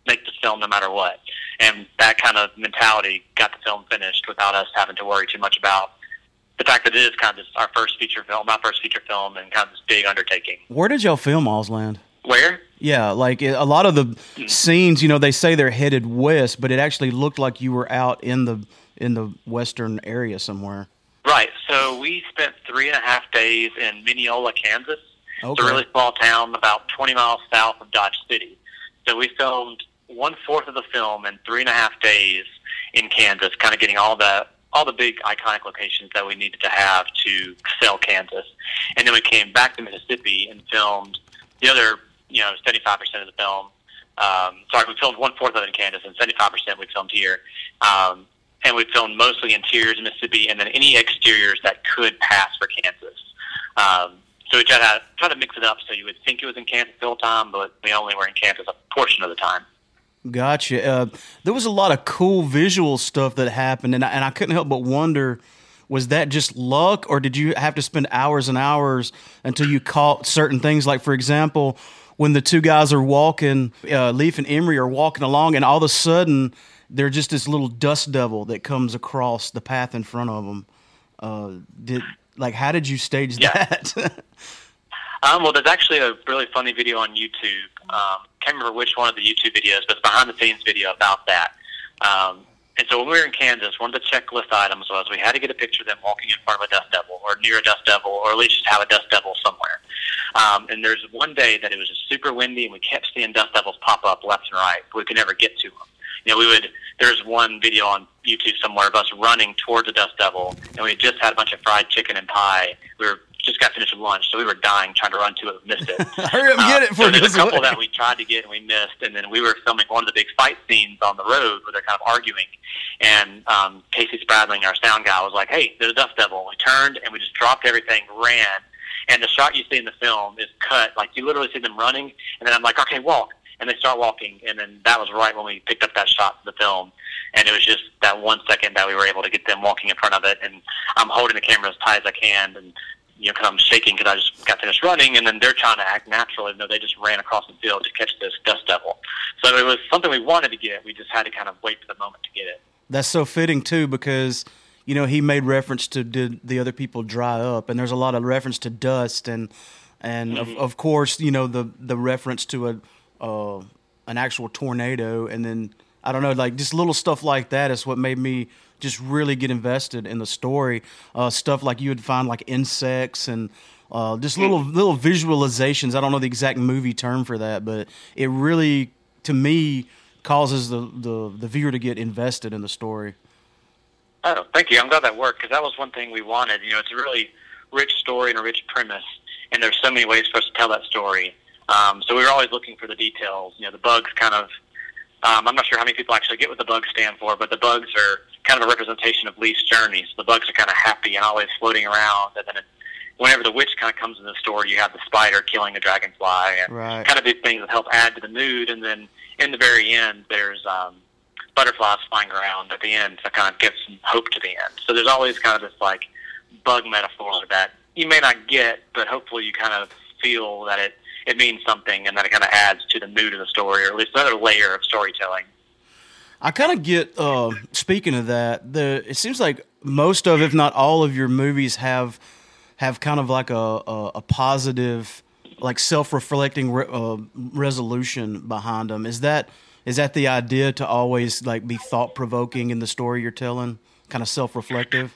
make the film no matter what. And that kind of mentality got the film finished without us having to worry too much about the fact that it is kind of our first feature film, my first feature film, and kind of this big undertaking. Where did y'all film Ausland? Where? Yeah, like a lot of the scenes, they say they're headed west, but it actually looked like you were out in the western area somewhere. Right. So we spent 3.5 days in Mineola, Kansas. Okay. It's a really small town about 20 miles south of Dodge City. So we filmed 1/4 of the film in 3.5 days in Kansas, kind of getting all the big iconic locations that we needed to have to sell Kansas. And then we came back to Mississippi and filmed the other, 75% of the film. We filmed 1/4 of it in Kansas, and 75% we filmed here. And we filmed mostly interiors in Mississippi, and then any exteriors that could pass for Kansas. So we try to mix it up so you would think it was in Kansas the whole time, but we only were in Kansas a portion of the time. Gotcha. There was a lot of cool visual stuff that happened, and I couldn't help but wonder, was that just luck, or did you have to spend hours and hours until you caught certain things? Like, for example, when the two guys are walking, Leif and Emery are walking along, and all of a sudden, they're just this little dust devil that comes across the path in front of them. How did you stage that? Well, there's actually a really funny video on YouTube. Can't remember which one of the YouTube videos, but it's behind-the-scenes video about that. And so when we were in Kansas, one of the checklist items was we had to get a picture of them walking in front of a dust devil, or near a dust devil, or at least just have a dust devil somewhere. And there's one day that it was just super windy, and we kept seeing dust devils pop up left and right, but we could never get to them. There's one video on YouTube somewhere of us running towards a dust devil, and we just had a bunch of fried chicken and pie. We just got finished with lunch, so we were dying trying to run to it and missed it. Hurry up, get it for there's a couple that we tried to get and we missed, and then we were filming one of the big fight scenes on the road where they're kind of arguing, and Casey Spradling, our sound guy, was like, "Hey, there's a dust devil." We turned and we just dropped everything, ran, and the shot you see in the film is cut. Like, you literally see them running, and then I'm like, "Okay, walk." And they start walking, and then that was right when we picked up that shot for the film. And it was just that 1 second that we were able to get them walking in front of it. And I'm holding the camera as tight as I can, and because I'm shaking because I just got finished running, and then they're trying to act natural, even though they just ran across the field to catch this dust devil. So it was something we wanted to get. We just had to kind of wait for the moment to get it. That's so fitting, too, because, he made reference to did the other people dry up, and there's a lot of reference to dust, and of course, the reference to an actual tornado, and then I don't know, like just little stuff like that is what made me just really get invested in the story. Stuff like you would find like insects and just little visualizations. I don't know the exact movie term for that, but it really, to me, causes the viewer to get invested in the story. Oh, thank you. I'm glad that worked, because that was one thing we wanted. It's a really rich story and a rich premise, and there's so many ways for us to tell that story. So we were always looking for the details. The bugs kind of, I'm not sure how many people actually get what the bugs stand for, but the bugs are kind of a representation of Leif's journey. So the bugs are kind of happy and always floating around. And then whenever the witch kind of comes in the story, you have the spider killing a dragonfly, and kind of these things that help add to the mood. And then in the very end, there's butterflies flying around at the end to kind of give some hope to the end. So there's always kind of this like bug metaphor that you may not get, but hopefully you kind of feel that it means something, and that it kind of adds to the mood of the story, or at least another layer of storytelling. I kind of get, speaking of that, it seems like most of, if not all of your movies have kind of like a positive, like self-reflecting resolution behind them. Is that the idea, to always like be thought-provoking in the story you're telling, kind of self-reflective?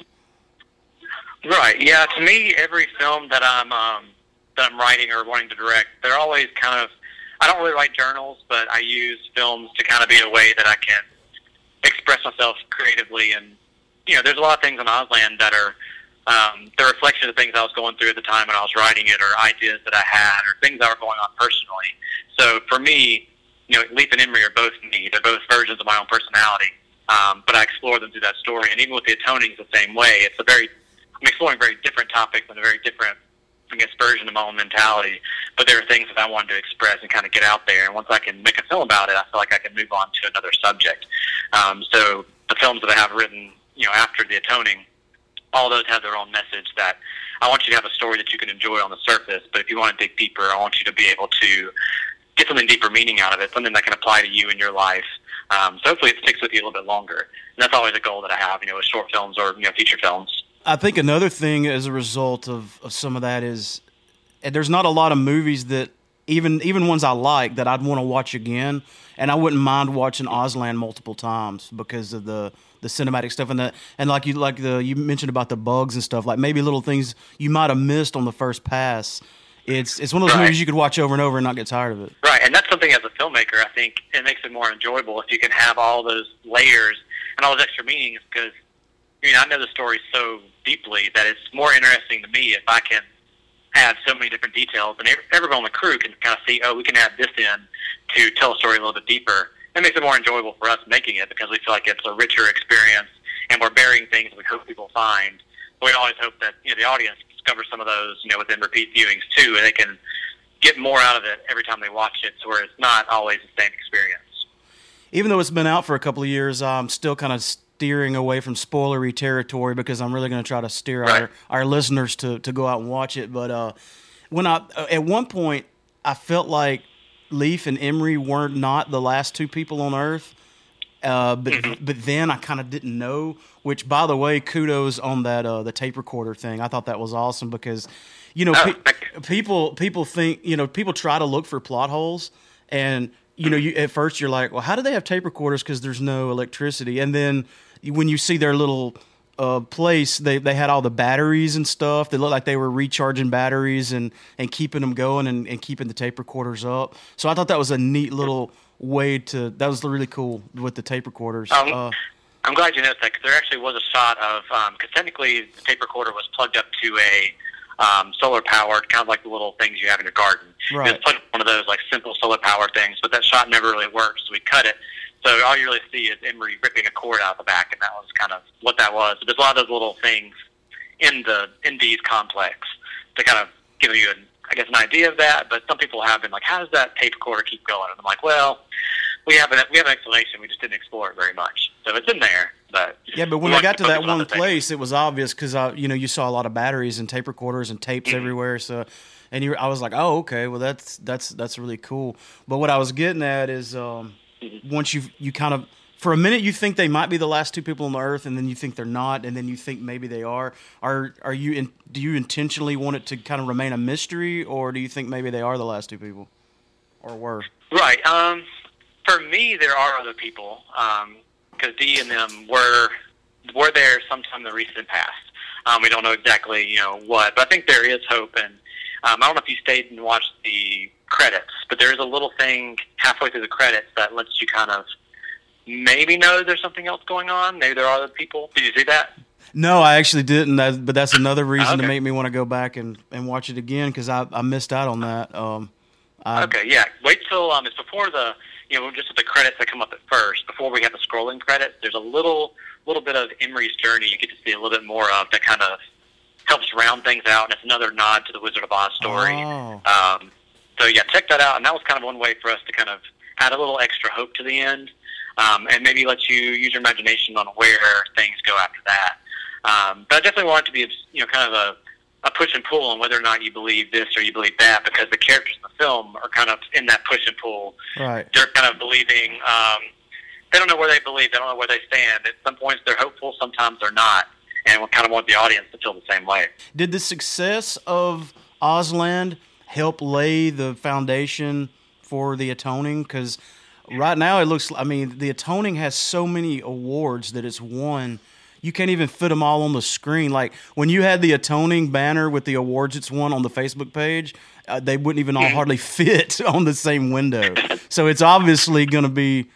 Right. Yeah. To me, every film that I'm writing or wanting to direct, they're always kind of, I don't really write journals, but I use films to kind of be a way that I can express myself creatively. And, there's a lot of things on Ausland that are the reflection of things I was going through at the time when I was writing it, or ideas that I had, or things that were going on personally. So for me, Leif and Emery are both me. They're both versions of my own personality, but I explore them through that story. And even with the Atoning, it's the same way. I'm exploring very different topics and a very different, version of my own mentality, but there are things that I wanted to express and kind of get out there. And once I can make a film about it, I feel like I can move on to another subject. So the films that I have written, after The Atoning, all those have their own message that I want you to have a story that you can enjoy on the surface, but if you want to dig deeper, I want you to be able to get something deeper meaning out of it, something that can apply to you in your life. So hopefully it sticks with you a little bit longer. And that's always a goal that I have, with short films or, feature films. I think another thing as a result of some of that is there's not a lot of movies that even ones I like that I'd want to watch again, and I wouldn't mind watching Ozland multiple times because of the cinematic stuff and like you mentioned about the bugs and stuff, like maybe little things you might have missed on the first pass. It's one of those movies you could watch over and over and not get tired of it. Right, and that's something as a filmmaker, I think it makes it more enjoyable if you can have all those layers and all those extra meanings, because I know the story so deeply that it's more interesting to me if I can add so many different details, and everyone on the crew can kind of see, we can add this in to tell a story a little bit deeper. It makes it more enjoyable for us making it because we feel like it's a richer experience, and we're burying things that we hope people find. But we always hope that the audience discovers some of those, within repeat viewings too, and they can get more out of it every time they watch it, so where it's not always the same experience. Even though it's been out for a couple of years, I'm still kind of steering away from spoilery territory because I'm really going to try to steer our listeners to go out and watch it. But when at one point I felt like Leif and Emery were not the last two people on Earth, but then I kind of didn't know. Which, by the way, kudos on that the tape recorder thing. I thought that was awesome because people think people try to look for plot holes, and at first you're like, well, how do they have tape recorders? Because there's no electricity, and then when you see their little place, they had all the batteries and stuff. They looked like they were recharging batteries and keeping them going and keeping the tape recorders up. So I thought that was a neat little way that was really cool with the tape recorders. I'm glad you noticed that, because there actually was a shot of, because technically the tape recorder was plugged up to a solar powered, kind of like the little things you have in your garden. Right. It was plugged one of those like simple solar powered things, but that shot never really worked, so we cut it. So all you really see is Emery ripping a cord out of the back, and that was kind of what that was. So there's a lot of those little things in Dee's complex to kind of give you an idea of that. But some people have been like, how does that tape recorder keep going? And I'm like, well, we have an explanation. We just didn't explore it very much. So it's in there. But when I got to that one place, it was obvious because you saw a lot of batteries and tape recorders and tapes everywhere. So, I was like, oh, okay, well that's really cool. But what I was getting at is once you kind of, for a minute you think they might be the last two people on the Earth, and then you think they're not, and then you think maybe they are. Do you intentionally want it to kind of remain a mystery, or do you think maybe they are the last two people, or were? Right. For me, there are other people, because Dee and them were there sometime in the recent past. We don't know exactly, what, but I think there is hope. And I don't know if you stayed and watched the credits, but there is a little thing halfway through the credits that lets you kind of maybe know there's something else going on. Maybe there are other people. Did you see that? No, I actually didn't. But that's another reason to make me want to go back and watch it again, because I missed out on that. Okay, yeah. Wait till it's before the. Just with the credits that come up at first, before we have the scrolling credits, there's a little bit of Emery's journey you get to see a little bit more of that kind of helps round things out, and it's another nod to the Wizard of Oz story. Oh. So yeah, check that out, and that was kind of one way for us to kind of add a little extra hope to the end, and maybe let you use your imagination on where things go after that. But I definitely want it to be kind of a push and pull on whether or not you believe this or you believe that, because the characters in the film are kind of in that push and pull. Right. They're kind of believing, they don't know where they believe, they don't know where they stand. At some points they're hopeful, sometimes they're not, and we kind of want the audience to feel the same way. Did the success of Ozland help lay the foundation for The Atoning? Because right now it looks, The Atoning has so many awards that it's won. You can't even fit them all on the screen. Like, when you had the Atoning banner with the awards it's won on the Facebook page, they wouldn't even all hardly fit on the same window. So it's obviously going to be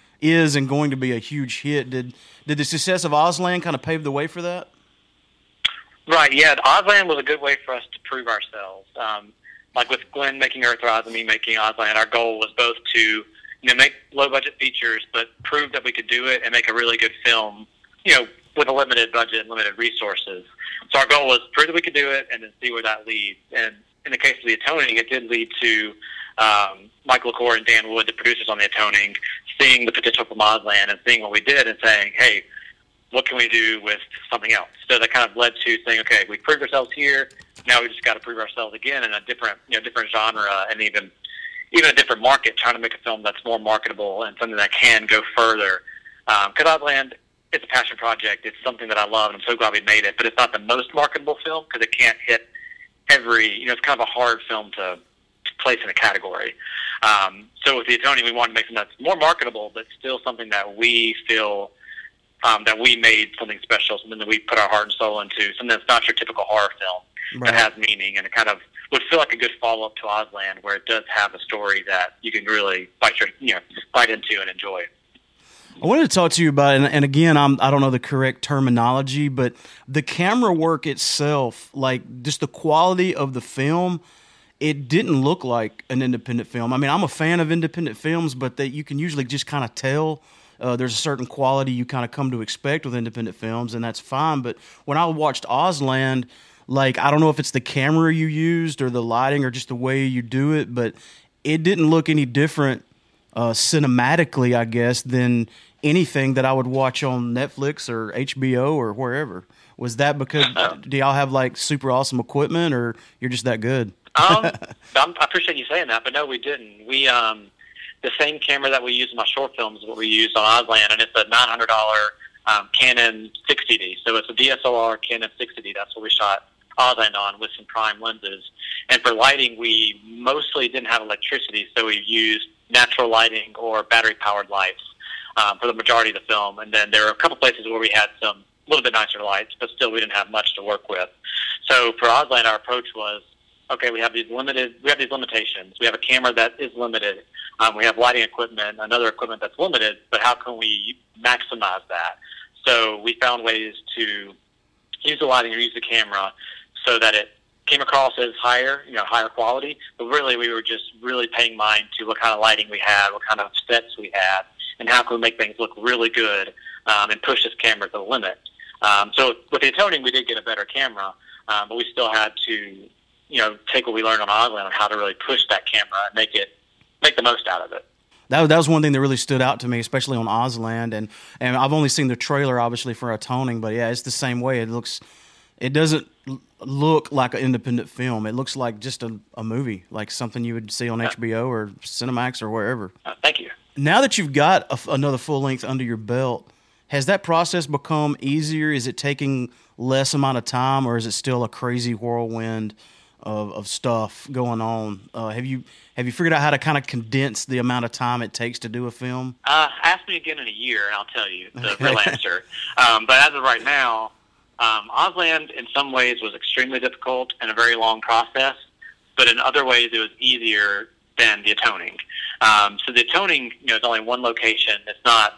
a huge hit. Did the success of Ozland kind of pave the way for that? Right, yeah. Ozland was a good way for us to prove ourselves. Like with Glenn making Earthrise and me making Ozland, our goal was both to make low-budget features, but prove that we could do it and make a really good film, with a limited budget and limited resources. So our goal was prove that we could do it and then see where that leads. And in the case of The Atoning, it did lead to Mike LaCour and Dan Wood, the producers on The Atoning, seeing the potential from Ozland and seeing what we did and saying, hey, what can we do with something else? So that kind of led to saying, okay, we proved ourselves here. Now we just got to prove ourselves again in a different genre, and even even a different market, trying to make a film that's more marketable and something that can go further. Because Ozland, it's a passion project. It's something that I love, and I'm so glad we made it. But it's not the most marketable film because it can't hit every. It's kind of a hard film to place in a category. So with the Atoning, we wanted to make something that's more marketable, but still something that we feel that we made something special, something that we put our heart and soul into, something that's not your typical horror film that has meaning, and it kind of would feel like a good follow-up to Ozland, where it does have a story that you can really bite into and enjoy. I wanted to talk to you about, and again, I don't know the correct terminology, but the camera work itself, like just the quality of the film, it didn't look like an independent film. I mean, I'm a fan of independent films, but that you can usually just kind of tell there's a certain quality you kind of come to expect with independent films, and that's fine. But when I watched Ozland, like, I don't know if it's the camera you used or the lighting or just the way you do it, but it didn't look any different cinematically, I guess, than anything that I would watch on Netflix or HBO or wherever. Was that because do y'all have like super awesome equipment, or you're just that good? I appreciate you saying that, but no, we didn't. We the same camera that we use in my short films is what we used on Ozland, and it's a $900 Canon 60D. So it's a DSLR Canon 60D. That's what we shot Ozland on with some prime lenses. And for lighting, we mostly didn't have electricity, so we used natural lighting or battery-powered lights for the majority of the film. And then there were a couple places where we had some little bit nicer lights, but still we didn't have much to work with. So for Ozland, our approach was, okay, we have these limitations. We have a camera that is limited. We have lighting equipment, another equipment that's limited, but how can we maximize that? So we found ways to use the lighting or use the camera so that it came across as higher quality, but really we were just really paying mind to what kind of lighting we had, what kind of sets we had, and how can we make things look really good and push this camera to the limit. So with the Atoning, we did get a better camera, but we still had to take what we learned on Ozland on how to really push that camera and make the most out of it. That was one thing that really stood out to me, especially on Ozland, and I've only seen the trailer, obviously, for Atoning, but yeah, it's the same way. It doesn't look like an independent film. It looks like just a movie, like something you would see on HBO or Cinemax or wherever. Thank you. Now that you've got another full length under your belt, has that process become easier? Is it taking less amount of time, or is it still a crazy whirlwind of stuff going on? Have you figured out how to kind of condense the amount of time it takes to do a film? Ask me again in a year, and I'll tell you the real answer. But as of right now, Ozland in some ways was extremely difficult and a very long process, but in other ways it was easier than the Atoning. So the Atoning, is only one location. It's not,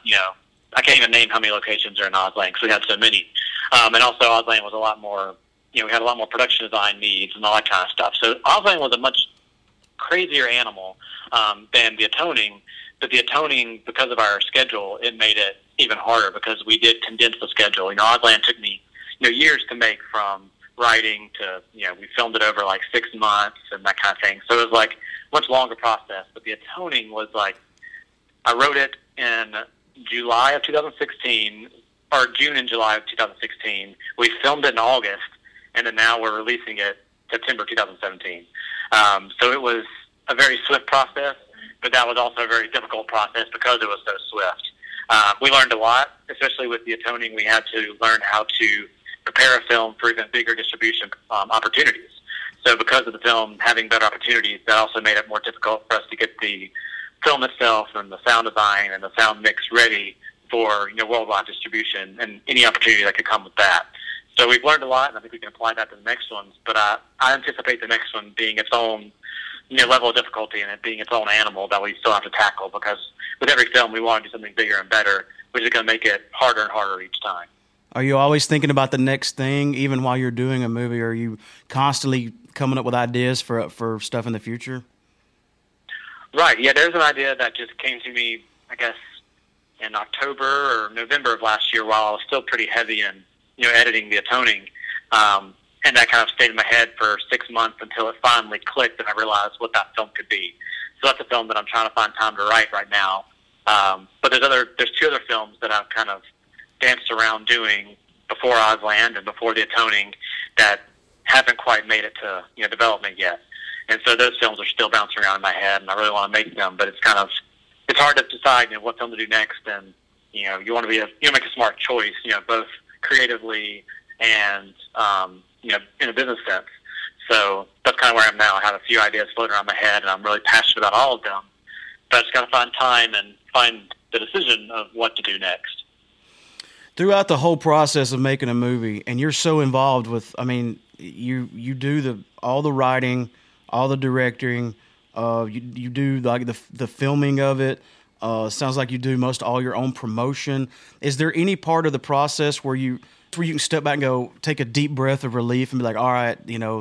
I can't even name how many locations are in Ozland because we had so many. And also Ozland was a lot more, we had a lot more production design needs and all that kind of stuff. So Ozland was a much crazier animal than the Atoning, but the Atoning, because of our schedule, it made it even harder because we did condense the schedule. Ozland took me, years to make, from writing to, we filmed it over like 6 months and that kind of thing. So it was like a much longer process, but the Atoning was like, I wrote it in July of 2016, or June and July of 2016. We filmed it in August, and then now we're releasing it September 2017. So it was a very swift process, but that was also a very difficult process because it was so swift. We learned a lot, especially with the Atoning. We had to learn how to prepare a film for even bigger distribution opportunities. So because of the film having better opportunities, that also made it more difficult for us to get the film itself and the sound design and the sound mix ready for worldwide distribution and any opportunity that could come with that. So we've learned a lot, and I think we can apply that to the next ones. But I anticipate the next one being its own level of difficulty and it being its own animal that we still have to tackle, because with every film we want to do something bigger and better, which is going to make it harder and harder each time. Are you always thinking about the next thing, even while you're doing a movie? Are you constantly coming up with ideas for stuff in the future? Right, yeah, there's an idea that just came to me, I guess, in October or November of last year while I was still pretty heavy in, editing the Atoning. And that kind of stayed in my head for 6 months until it finally clicked and I realized what that film could be. So that's a film that I'm trying to find time to write right now. But there's 2 other films that I've kind of danced around doing before Ozland and before the Atoning that haven't quite made it to development yet. And so those films are still bouncing around in my head, and I really want to make them, but it's hard to decide, what film to do next, and, you want to make a smart choice, both creatively and, in a business sense. So that's kind of where I'm now. I have a few ideas floating around my head, and I'm really passionate about all of them. But I just got to find time and find the decision of what to do next. Throughout the whole process of making a movie, and you're so involved with, you do all the writing, all the directing, you do like the filming of it. Sounds like you do most all your own promotion. Is there any part of the process where you can step back and go, take a deep breath of relief and be like, all right,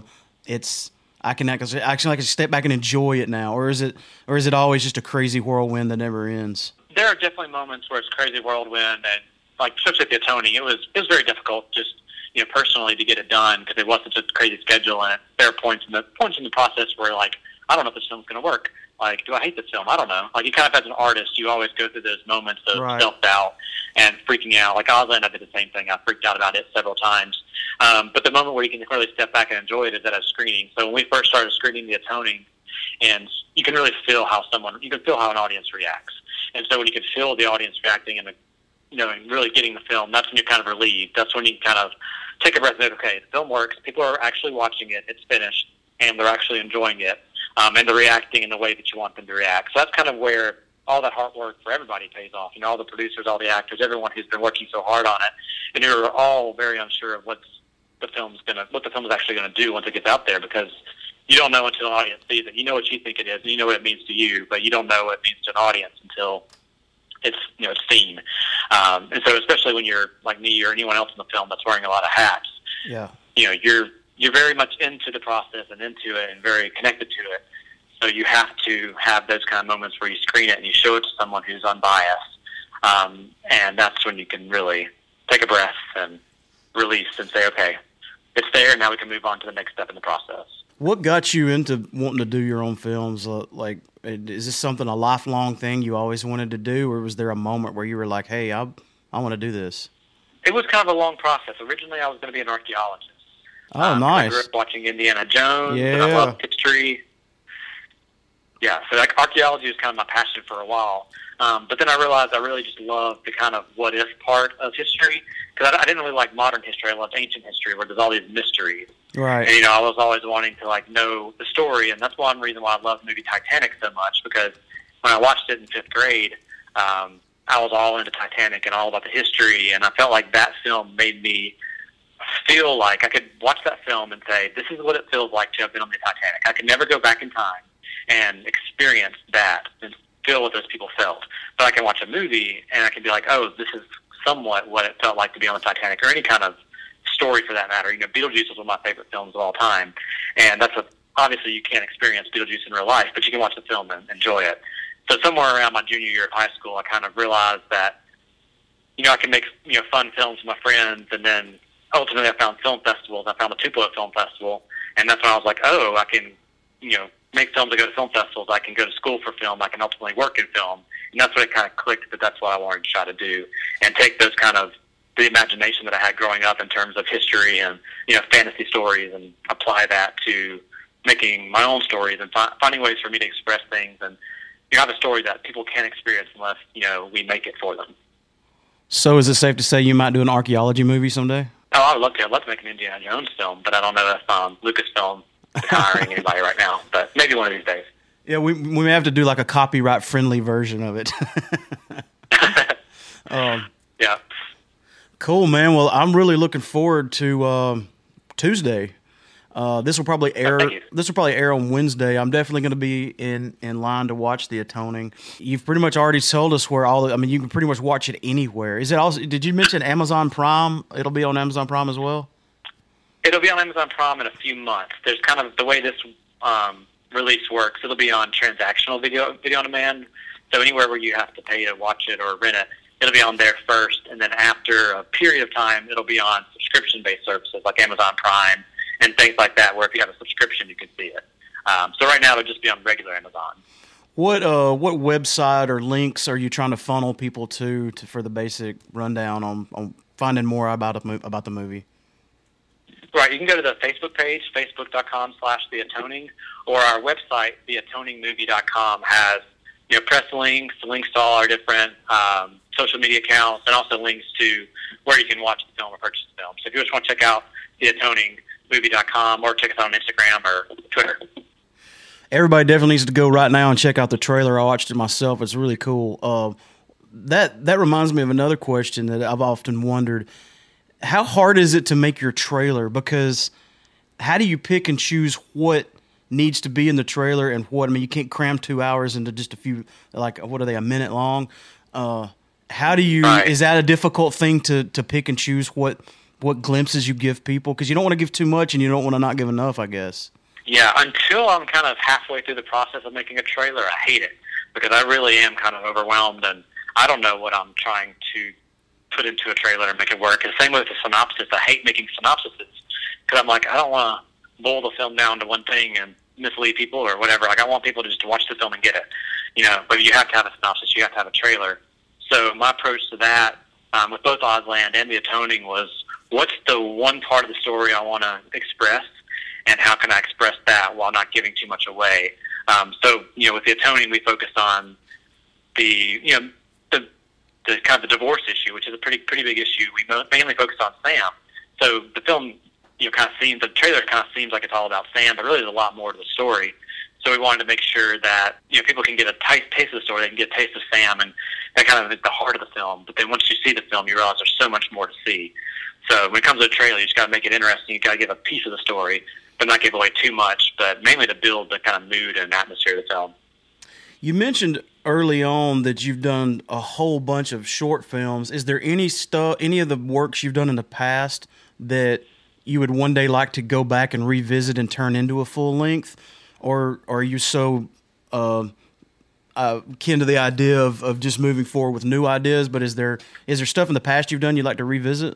I can step back and enjoy it now, or is it always just a crazy whirlwind that never ends? There are definitely moments where it's crazy whirlwind, and especially at the atoning, it was very difficult just personally to get it done because it was such a crazy schedule, and there are points in the process where I don't know if this film's going to work. Do I hate this film? I don't know. You kind of, as an artist, you always go through those moments of self-doubt and freaking out. Auslan, I did the same thing. I freaked out about it several times. But the moment where you can really step back and enjoy it is at a screening. So when we first started screening The Atoning, and you can really feel how an audience reacts. And so when you can feel the audience reacting and and really getting the film, that's when you're kind of relieved. That's when you kind of take a breath and say, okay, the film works. People are actually watching it. It's finished, and they're actually enjoying it. And they're reacting in the way that you want them to react. So that's kind of where all that hard work for everybody pays off. All the producers, all the actors, everyone who's been working so hard on it, and you're all very unsure of what the film is actually going to do once it gets out there, because you don't know until an audience sees it. You know what you think it is, and you know what it means to you, but you don't know what it means to an audience until it's seen. And so, especially when you're like me or anyone else in the film that's wearing a lot of hats, you're very much into the process and into it and very connected to it. So you have to have those kind of moments where you screen it and you show it to someone who's unbiased. And that's when you can really take a breath and release and say, okay, it's there, now we can move on to the next step in the process. What got you into wanting to do your own films? Is this something, a lifelong thing you always wanted to do, or was there a moment where you were like, hey, I want to do this? It was kind of a long process. Originally, I was going to be an archaeologist. Oh, nice. I grew up watching Indiana Jones, yeah. And I love history. Yeah, so archaeology was kind of my passion for a while. But then I realized I really just loved the kind of what-if part of history, because I didn't really like modern history. I loved ancient history, where there's all these mysteries. Right. And, I was always wanting to, know the story, and that's one reason why I love the movie Titanic so much, because when I watched it in 5th grade, I was all into Titanic and all about the history, and I felt like that film made me feel like I could watch that film and say, this is what it feels like to have been on the Titanic. I could never go back in time and experience that and feel what those people felt. But I can watch a movie and I can be like, oh, this is somewhat what it felt like to be on the Titanic, or any kind of story for that matter. Beetlejuice was one of my favorite films of all time. And obviously you can't experience Beetlejuice in real life, but you can watch the film and enjoy it. So somewhere around my junior year of high school, I kind of realized that, I can make, fun films with my friends, and then ultimately I found film festivals. I found the Tupelo Film Festival, and that's when I was like, oh, I can, make films that go to film festivals. I can go to school for film. I can ultimately work in film. And that's when it kind of clicked that that's what I wanted to try to do, and take those kind of the imagination that I had growing up in terms of history and, fantasy stories, and apply that to making my own stories and finding ways for me to express things and have a story that people can't experience unless, we make it for them. So is it safe to say you might do an archaeology movie someday? Oh, I would love to. I'd love to make an Indiana Jones film, but I don't know if Lucasfilm is hiring anybody right now, but maybe one of these days. Yeah, we may have to do like a copyright-friendly version of it. Yeah. Cool, man. Well, I'm really looking forward to Tuesday. This will probably air. This will probably air on Wednesday. I'm definitely going to be in line to watch The Atoning. You've pretty much already told us where you can pretty much watch it anywhere. Is it also? Did you mention Amazon Prime? It'll be on Amazon Prime as well. It'll be on Amazon Prime in a few months. There's kind of the way this release works. It'll be on transactional video on demand. So anywhere where you have to pay to watch it or rent it, it'll be on there first, and then after a period of time, it'll be on subscription-based services like Amazon Prime and things like that, where if you have a subscription, you can see it. So right now, it'll just be on regular Amazon. What website or links are you trying to funnel people to for the basic rundown on finding more about the movie? Right, you can go to the Facebook page, facebook.com/The Atoning, or our website, theatoningmovie.com, has press links, links to all our different social media accounts, and also links to where you can watch the film or purchase the film. So if you just want to check out theatoningmovie.com or check us out on Instagram or Twitter. Everybody definitely needs to go right now and check out the trailer. I watched it myself. It's really cool. That reminds me of another question that I've often wondered. How hard is it to make your trailer? Because how do you pick and choose what needs to be in the trailer and what? I mean, you can't cram 2 hours into just a few, like, what are they, a minute long? How do you, is that a difficult thing to pick and choose what glimpses you give people? Because you don't want to give too much and you don't want to not give enough, I guess. Yeah, until I'm kind of halfway through the process of making a trailer, I hate it because I really am kind of overwhelmed and I don't know what I'm trying to put into a trailer and make it work. And same with the synopsis. I hate making synopsises because I'm like, I don't want to boil the film down to one thing and mislead people or whatever. Like, I want people to just watch the film and get it, but you have to have a synopsis. You have to have a trailer. So my approach to that with both Ozland and The Atoning was, what's the one part of the story I want to express, and how can I express that while not giving too much away? So with The Atoning, we focused on the kind of the divorce issue, which is a pretty big issue. We mainly focused on Sam. So the film, the trailer kind of seems like it's all about Sam, but really there's a lot more to the story. So we wanted to make sure that people can get a taste of the story, they can get a taste of Sam, and that kind of is the heart of the film. But then once you see the film, you realize there's so much more to see. So when it comes to a trailer, you just got to make it interesting. You got to give a piece of the story, but not give away too much. But mainly to build the kind of mood and atmosphere of the film. You mentioned early on that you've done a whole bunch of short films. Is there any of the works you've done in the past that you would one day like to go back and revisit and turn into a full length? Or are you so kin to the idea of just moving forward with new ideas? But is there stuff in the past you've done you'd like to revisit?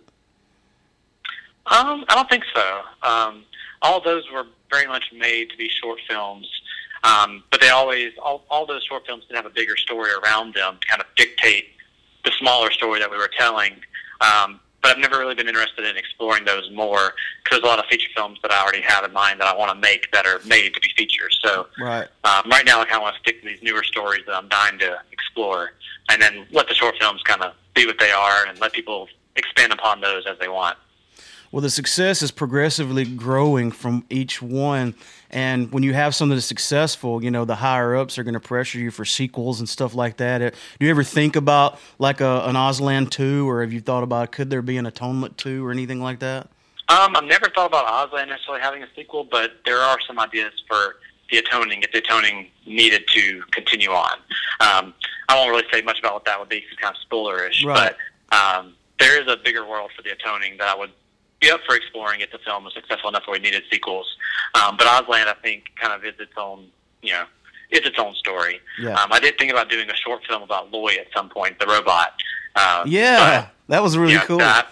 I don't think so. All of those were very much made to be short films. But they always, all those short films did have a bigger story around them to kind of dictate the smaller story that we were telling. But I've never really been interested in exploring those more because there's a lot of feature films that I already have in mind that I want to make that are made to be features. So right now I kind of want to stick to these newer stories that I'm dying to explore, and then let the short films kind of be what they are and let people expand upon those as they want. Well, the success is progressively growing from each one, and when you have something that's successful, the higher-ups are going to pressure you for sequels and stuff like that. Do you ever think about, like, an Ozland 2, or have you thought about, could there be an Atonement 2 or anything like that? I've never thought about Ozland necessarily having a sequel, but there are some ideas for The Atoning if The Atoning needed to continue on. I won't really say much about what that would be because it's kind of spoilerish, right. But there is a bigger world for The Atoning that I would be up for exploring if the film was successful enough where we needed sequels. But Ozland, I think, kind of is its own, it's its own story. Yeah. I did think about doing a short film about Loy at some point, the robot. That was really cool. That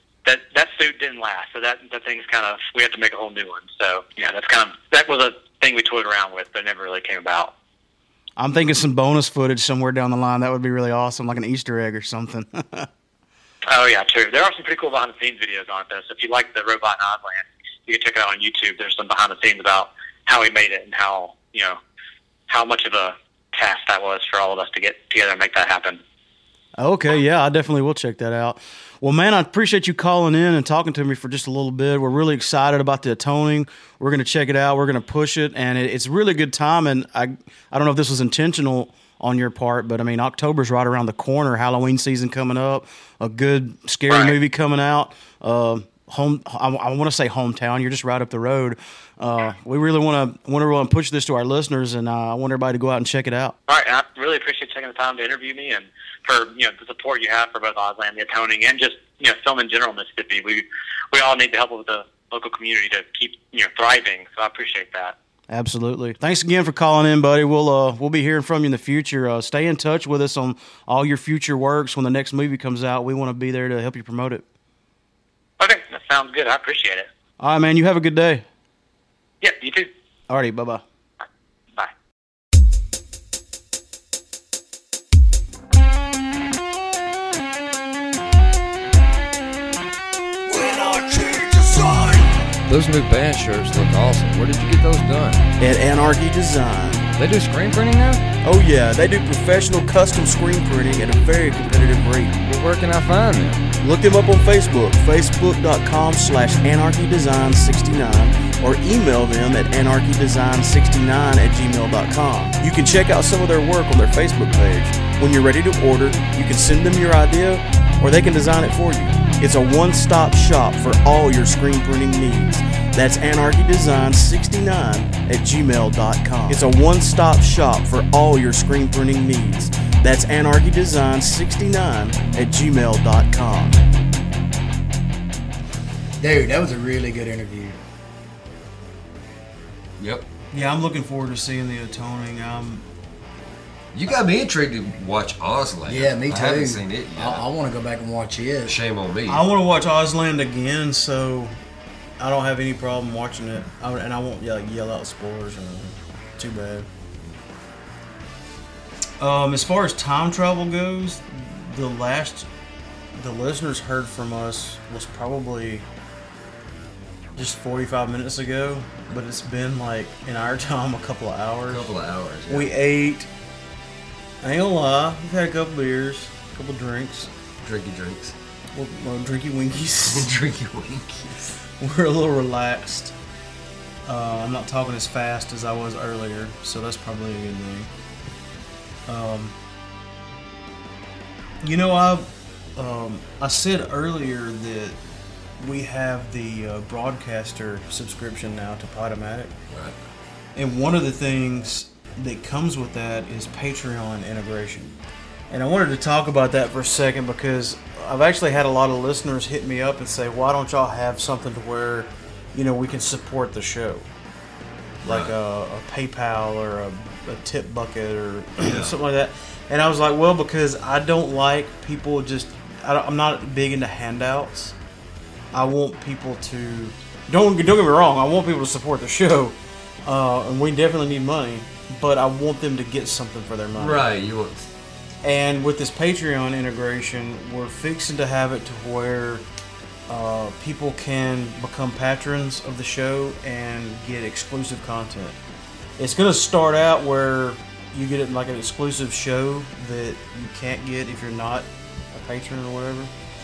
suit didn't last, so that thing's kind of, we had to make a whole new one. So that was a thing we toyed around with, but never really came about. I'm thinking some bonus footage somewhere down the line. That would be really awesome, like an Easter egg or something. Oh, yeah, true. There are some pretty cool behind-the-scenes videos on it, though. So if you like the robot in Ozland, you can check it out on YouTube. There's some behind-the-scenes about how he made it and how much of a task that was for all of us to get together and make that happen. Okay, yeah, I definitely will check that out. Well, man, I appreciate you calling in and talking to me for just a little bit. We're really excited about The Atoning. We're going to check it out. We're going to push it, and it's a really good time. And I don't know if this was intentional on your part, but I mean, October's right around the corner. Halloween season coming up, a good scary movie coming out. I want to say hometown. You're just right up the road. We really want to push this to our listeners, and I want everybody to go out and check it out. All right, and I really appreciate taking the time to interview me and for the support you have for both Ozland, The Atoning, and just film in general in Mississippi. We all need the help of the local community to keep thriving. So I appreciate that. Absolutely. Thanks again for calling in, buddy. We'll be hearing from you in the future. Stay in touch with us on all your future works. When the next movie comes out, we want to be there to help you promote it. Okay, that sounds good. I appreciate it. All right, man. You have a good day. Yep, you too. All righty, bye-bye. Bye. When I change the sign Those new band shirts look awesome. Where did you get those done? At Anarchy Design. They do screen printing now? Oh yeah, they do professional custom screen printing at a very competitive rate. Well, where can I find them? Look them up on Facebook, facebook.com/anarchydesign69, or email them at anarchydesign69@gmail.com. You can check out some of their work on their Facebook page. When you're ready to order, you can send them your idea, or they can design it for you. It's a one-stop shop for all your screen printing needs. That's anarchydesign69@gmail.com. It's a one-stop shop for all your screen printing needs. That's anarchydesign69@gmail.com. Dude, that was a really good interview. Yep. Yeah, I'm looking forward to seeing the Atoning. You got me intrigued to watch Ozland. Yeah, me too. I haven't seen it yet. I want to go back and watch it. Shame on me. I want to watch Ozland again, so I don't have any problem watching it. And I won't yell out spoilers or anything. Too bad. As far as time travel goes, the listeners heard from us was probably just 45 minutes ago, but it's been like in our time a couple of hours. Yeah. We ate. I ain't gonna lie, we've had a couple beers, a couple drinks. Drinky drinks. Well, drinky winkies. Drinky winkies. We're a little relaxed. I'm not talking as fast as I was earlier, so that's probably a good thing. I said earlier that we have the broadcaster subscription now to Podomatic. Right. And one of the things that comes with that is Patreon integration. And I wanted to talk about that for a second because I've actually had a lot of listeners hit me up and say, why don't y'all have something to where, we can support the show? Like a PayPal or a tip bucket or something like that. And I was like, well, because I don't like people I'm not big into handouts. I want people to, don't get me wrong, I want people to support the show. And we definitely need money, but I want them to get something for their money. Right, you want. And with this Patreon integration, we're fixing to have it to where people can become patrons of the show and get exclusive content. It's going to start out where you get it like an exclusive show that you can't get if you're not a patron or whatever.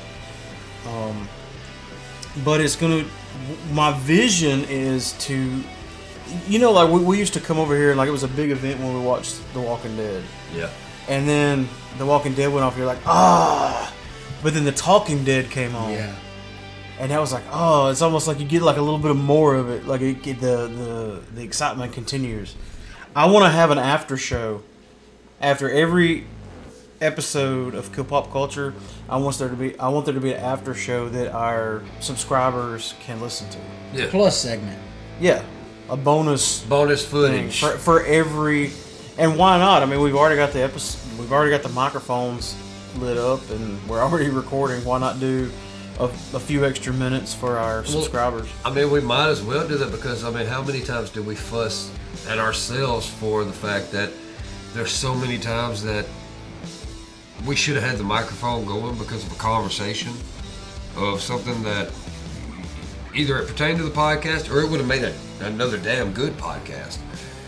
But it's going to. My vision is to. Like we used to come over here, like it was a big event when we watched The Walking Dead. Yeah. And then The Walking Dead went off, you're like, ah! But then The Talking Dead came on. Yeah. And that was like, oh, it's almost like you get like a little bit more of it. Like the excitement continues. I want to have an after show. After every episode of Kill Pop Culture, I want there to be an after show that our subscribers can listen to. Yeah. Plus segment. Yeah. A bonus footage for every, and why not? I mean, we've already got the microphones lit up, and we're already recording. Why not do a few extra minutes for our subscribers? I mean, we might as well do that because how many times do we fuss at ourselves for the fact that there's so many times that we should have had the microphone going because of a conversation of something that either it pertained to the podcast or it would have made another damn good podcast.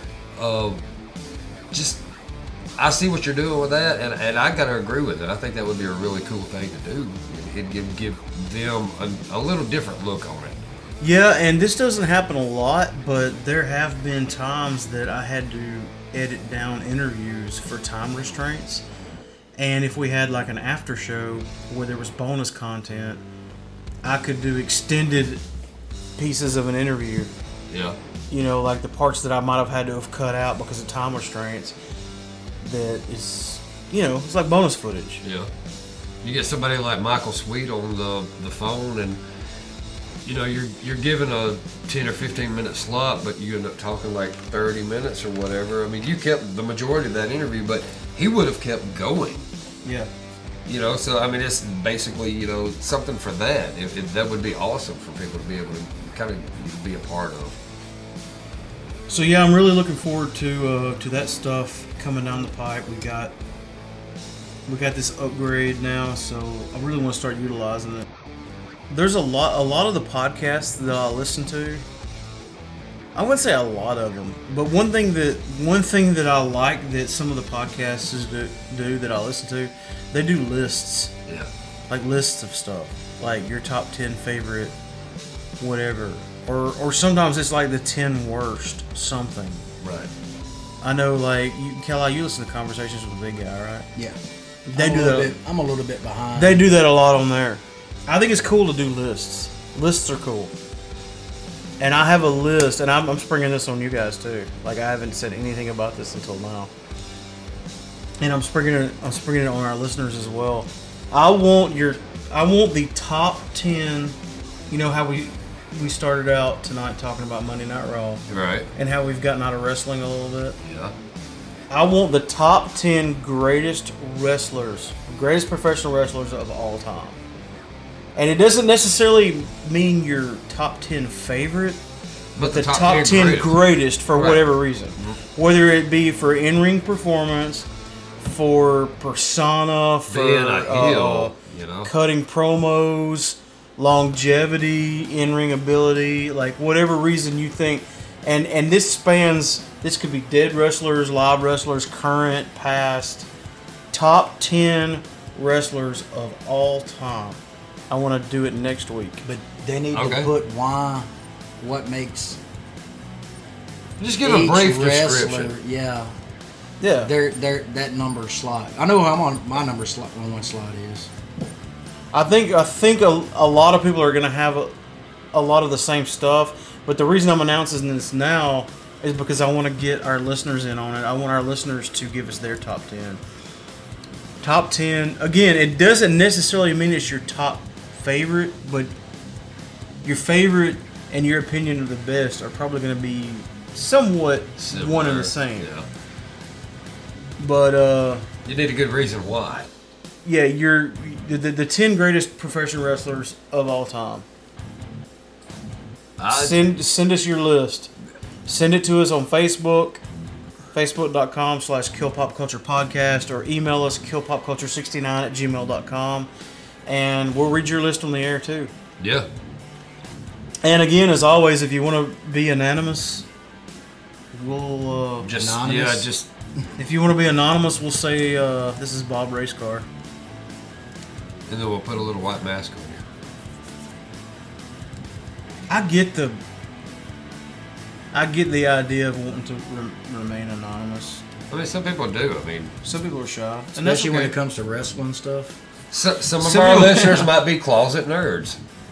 I see what you're doing with that, and I gotta agree with it. I think that would be a really cool thing to do. It'd give them a little different look on it. Yeah, and this doesn't happen a lot, but there have been times that I had to edit down interviews for time restraints. And if we had like an after show where there was bonus content, I could do extended pieces of an interview. Yeah. Like the parts that I might have had to have cut out because of time restraints. That is, it's like bonus footage. Yeah. You get somebody like Michael Sweet on the phone, and you're given a 10 or 15 minute slot, but you end up talking like 30 minutes or whatever. I mean, you kept the majority of that interview, but he would have kept going. Yeah. So I mean, it's basically something for that. That would be awesome for people to be able to kind of be a part of. So yeah, I'm really looking forward to that stuff coming down the pipe. We got this upgrade now, so I really want to start utilizing it. there's a lot of the podcasts that I listen to. I wouldn't say a lot of them, but one thing that I like that some of the podcasts do that I listen to, they do lists. Yeah. Like lists of stuff, like your top 10 favorite, whatever, or sometimes it's like the 10 worst something. Right. I know, like Kelly, you listen to Conversations with the Big Guy, right? Yeah. They do that. I'm a little bit behind. They do that a lot on there. I think it's cool to do lists. Lists are cool. And I have a list, and I'm springing this on you guys too. Like I haven't said anything about this until now, and I'm springing it on our listeners as well. I want the top 10. You know how we started out tonight talking about Monday Night Raw, Right. and how we've gotten out of wrestling a little bit. Yeah. I want the top 10 greatest professional wrestlers of all time. And it doesn't necessarily mean your top 10 favorite, but the top 10 greatest for whatever reason. Whether it be for in-ring performance, for persona, for being a heel, cutting promos, longevity, in-ring ability, like whatever reason you think. And this could be dead wrestlers, live wrestlers, current, past, top 10 wrestlers of all time. I want to do it next week. But they need to put what makes. Just give a brief description. Yeah. Yeah. That number slot. I know how my number slot one slot is. I think a lot of people are going to have a lot of the same stuff, but the reason I'm announcing this now is because I want to get our listeners in on it. I want our listeners to give us their top 10. Top 10. Again, it doesn't necessarily mean it's your top favorite, but your favorite and your opinion of the best are probably going to be somewhat similar, one and the same. Yeah. But you need a good reason why. Yeah, the 10 greatest professional wrestlers of all time. Send us your list. Send it to us on Facebook, facebook.com/KillPopCulturePodcast, or email us killpopculture69@gmail.com, and we'll read your list on the air too. Yeah. And again, as always, if you want to be anonymous, we'll anonymous. If you want to be anonymous, we'll say this is Bob Racecar. And then we'll put a little white mask on you. I get the idea of wanting to remain anonymous. I mean, some people do. I mean, some people are shy, especially when it comes to wrestling stuff. Some of our listeners might be closet nerds.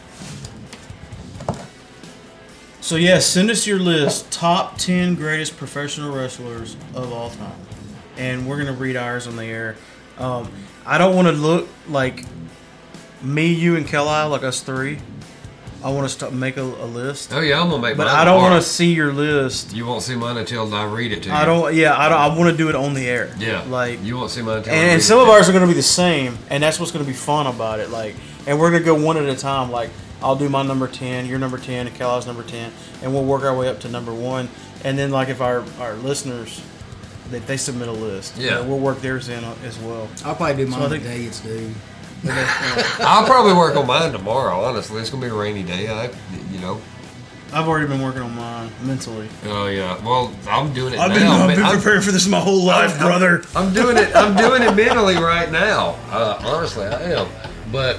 So yeah, send us your list, top 10 greatest professional wrestlers of all time, and we're gonna read ours on the air. I don't want to look like me, you, and Kelly, like us three. I want to make a list. Oh yeah, I'm gonna make. But I don't want to see your list. You won't see mine until I read it to you. I don't. I want to do it on the air. Yeah. Like you won't see mine until. And some of ours are gonna be the same, and that's what's gonna be fun about it. Like, and we're gonna go one at a time. Like, I'll do my number 10, your number 10, and Kelly's number 10, and we'll work our way up to number 1. And then, like, if our listeners, they submit a list, we'll work theirs in as well. I'll probably do mine the day it's due. I'll probably work on mine tomorrow. Honestly, it's gonna be a rainy day. I've already been working on mine mentally. Oh yeah. Well, I'm doing it now. I've been preparing for this my whole life, brother. I'm doing it. I'm doing it mentally right now. Honestly, I am. But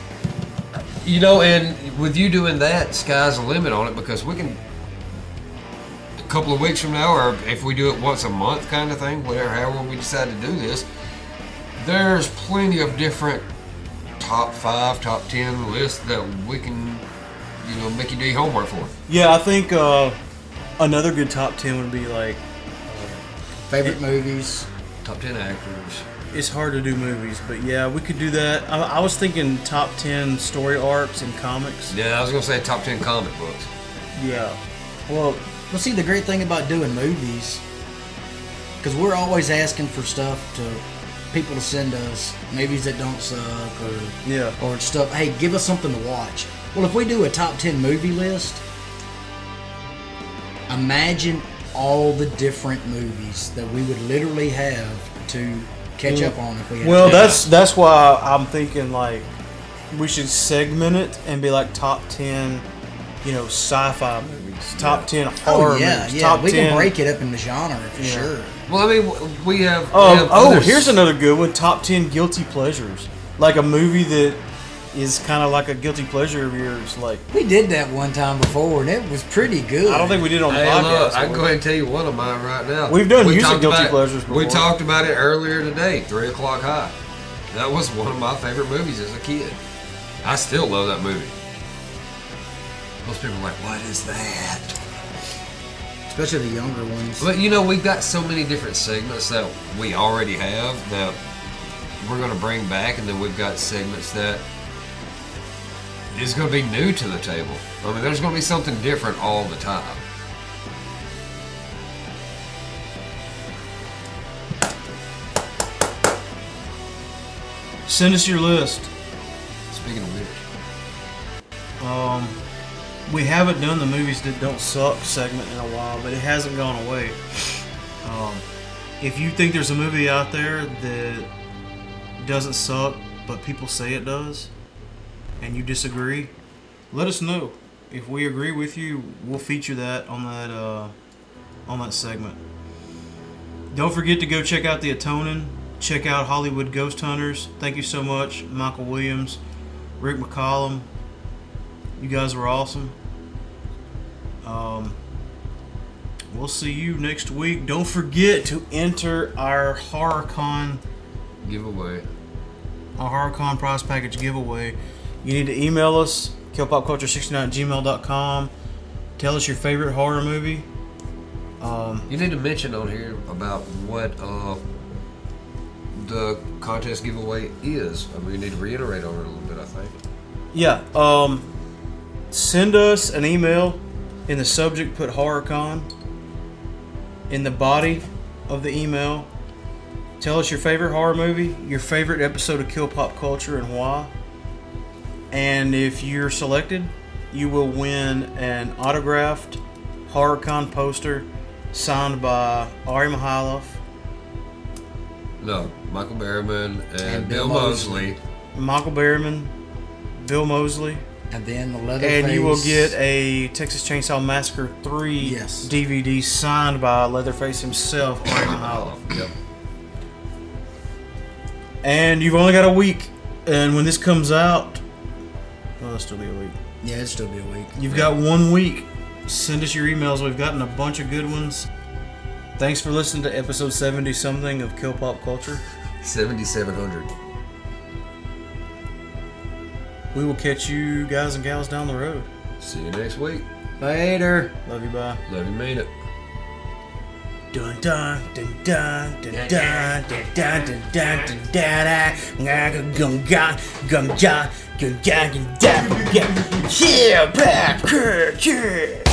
and with you doing that, sky's the limit on it, because we can. A couple of weeks from now, or if we do it once a month, kind of thing, however we decide to do this, there's plenty of different top 5, top 10 lists that we can, make you do your homework for. Yeah, I think another good top 10 would be like favorite movies, top 10 actors. It's hard to do movies, but yeah, we could do that. I was thinking top 10 story arcs in comics. Yeah, I was gonna say top 10 comic books. Yeah. Well, see, the great thing about doing movies, because we're always asking for stuff to people to send us movies that don't suck or stuff. Hey, give us something to watch. Well, if we do a top 10 movie list, imagine all the different movies that we would literally have to catch up on if we had. Well, that's why I'm thinking like we should segment it and be like top 10, sci-fi movies, top 10 horror movies. Yeah, top we 10. can break it up into genre for sure. Well, I mean, we have. Here's another good one: top 10 guilty pleasures, like a movie that is kind of like a guilty pleasure of yours. Like we did that one time before, and it was pretty good. I don't think we did it on the Hey, podcast. look, I can go ahead and tell you one of mine right now. We've done music talked guilty about it- pleasures before. We talked about it earlier today, 3 O'Clock High. That was one of my favorite movies as a kid. I still love that movie. Most people are like, what is that? Especially the younger ones. But we've got so many different segments that we already have that we're going to bring back, and then we've got segments that is going to be new to the table. I mean, there's going to be something different all the time. Send us your list. Speaking of which, we haven't done the movies that don't suck segment in a while, but it hasn't gone away. If you think there's a movie out there that doesn't suck, but people say it does, and you disagree, let us know. If we agree with you, we'll feature that on that segment. Don't forget to go check out The Atoning. Check out Hollywood Ghost Hunters. Thank you so much, Michael Williams, Rick McCollum. You guys were awesome. We'll see you next week. Don't forget to enter our HorrorCon giveaway. Our HorrorCon prize package giveaway. You need to email us, killpopculture69@gmail.com. Tell us your favorite horror movie. You need to mention on here about what the contest giveaway is. I mean, you need to reiterate on it a little bit, I think. Yeah. Send us an email. In the subject, put HorrorCon. In the body of the email, tell us your favorite horror movie, your favorite episode of Kill Pop Culture, and why. And if you're selected, you will win an autographed HorrorCon poster signed by Ari Mihailov. No, Michael Berryman and Bill Moseley. Michael Berryman, Bill Moseley. And then the Leatherface. And you will get a Texas Chainsaw Massacre 3 DVD signed by Leatherface himself, Ari Mihailov. Yep. And you've only got a week. And when this comes out, well, it'll still be a week. Yeah, it'll still be a week. You've got 1 week. Send us your emails. We've gotten a bunch of good ones. Thanks for listening to episode 70-something of Kill Pop Culture. 7,700. We will catch you guys and gals down the road. See you next week. Later. Love you, bye. Love you, mean it. Dun dun dun dun dun dun dun dun dun dun dun dun dun dun dun. Yeah, back, yeah.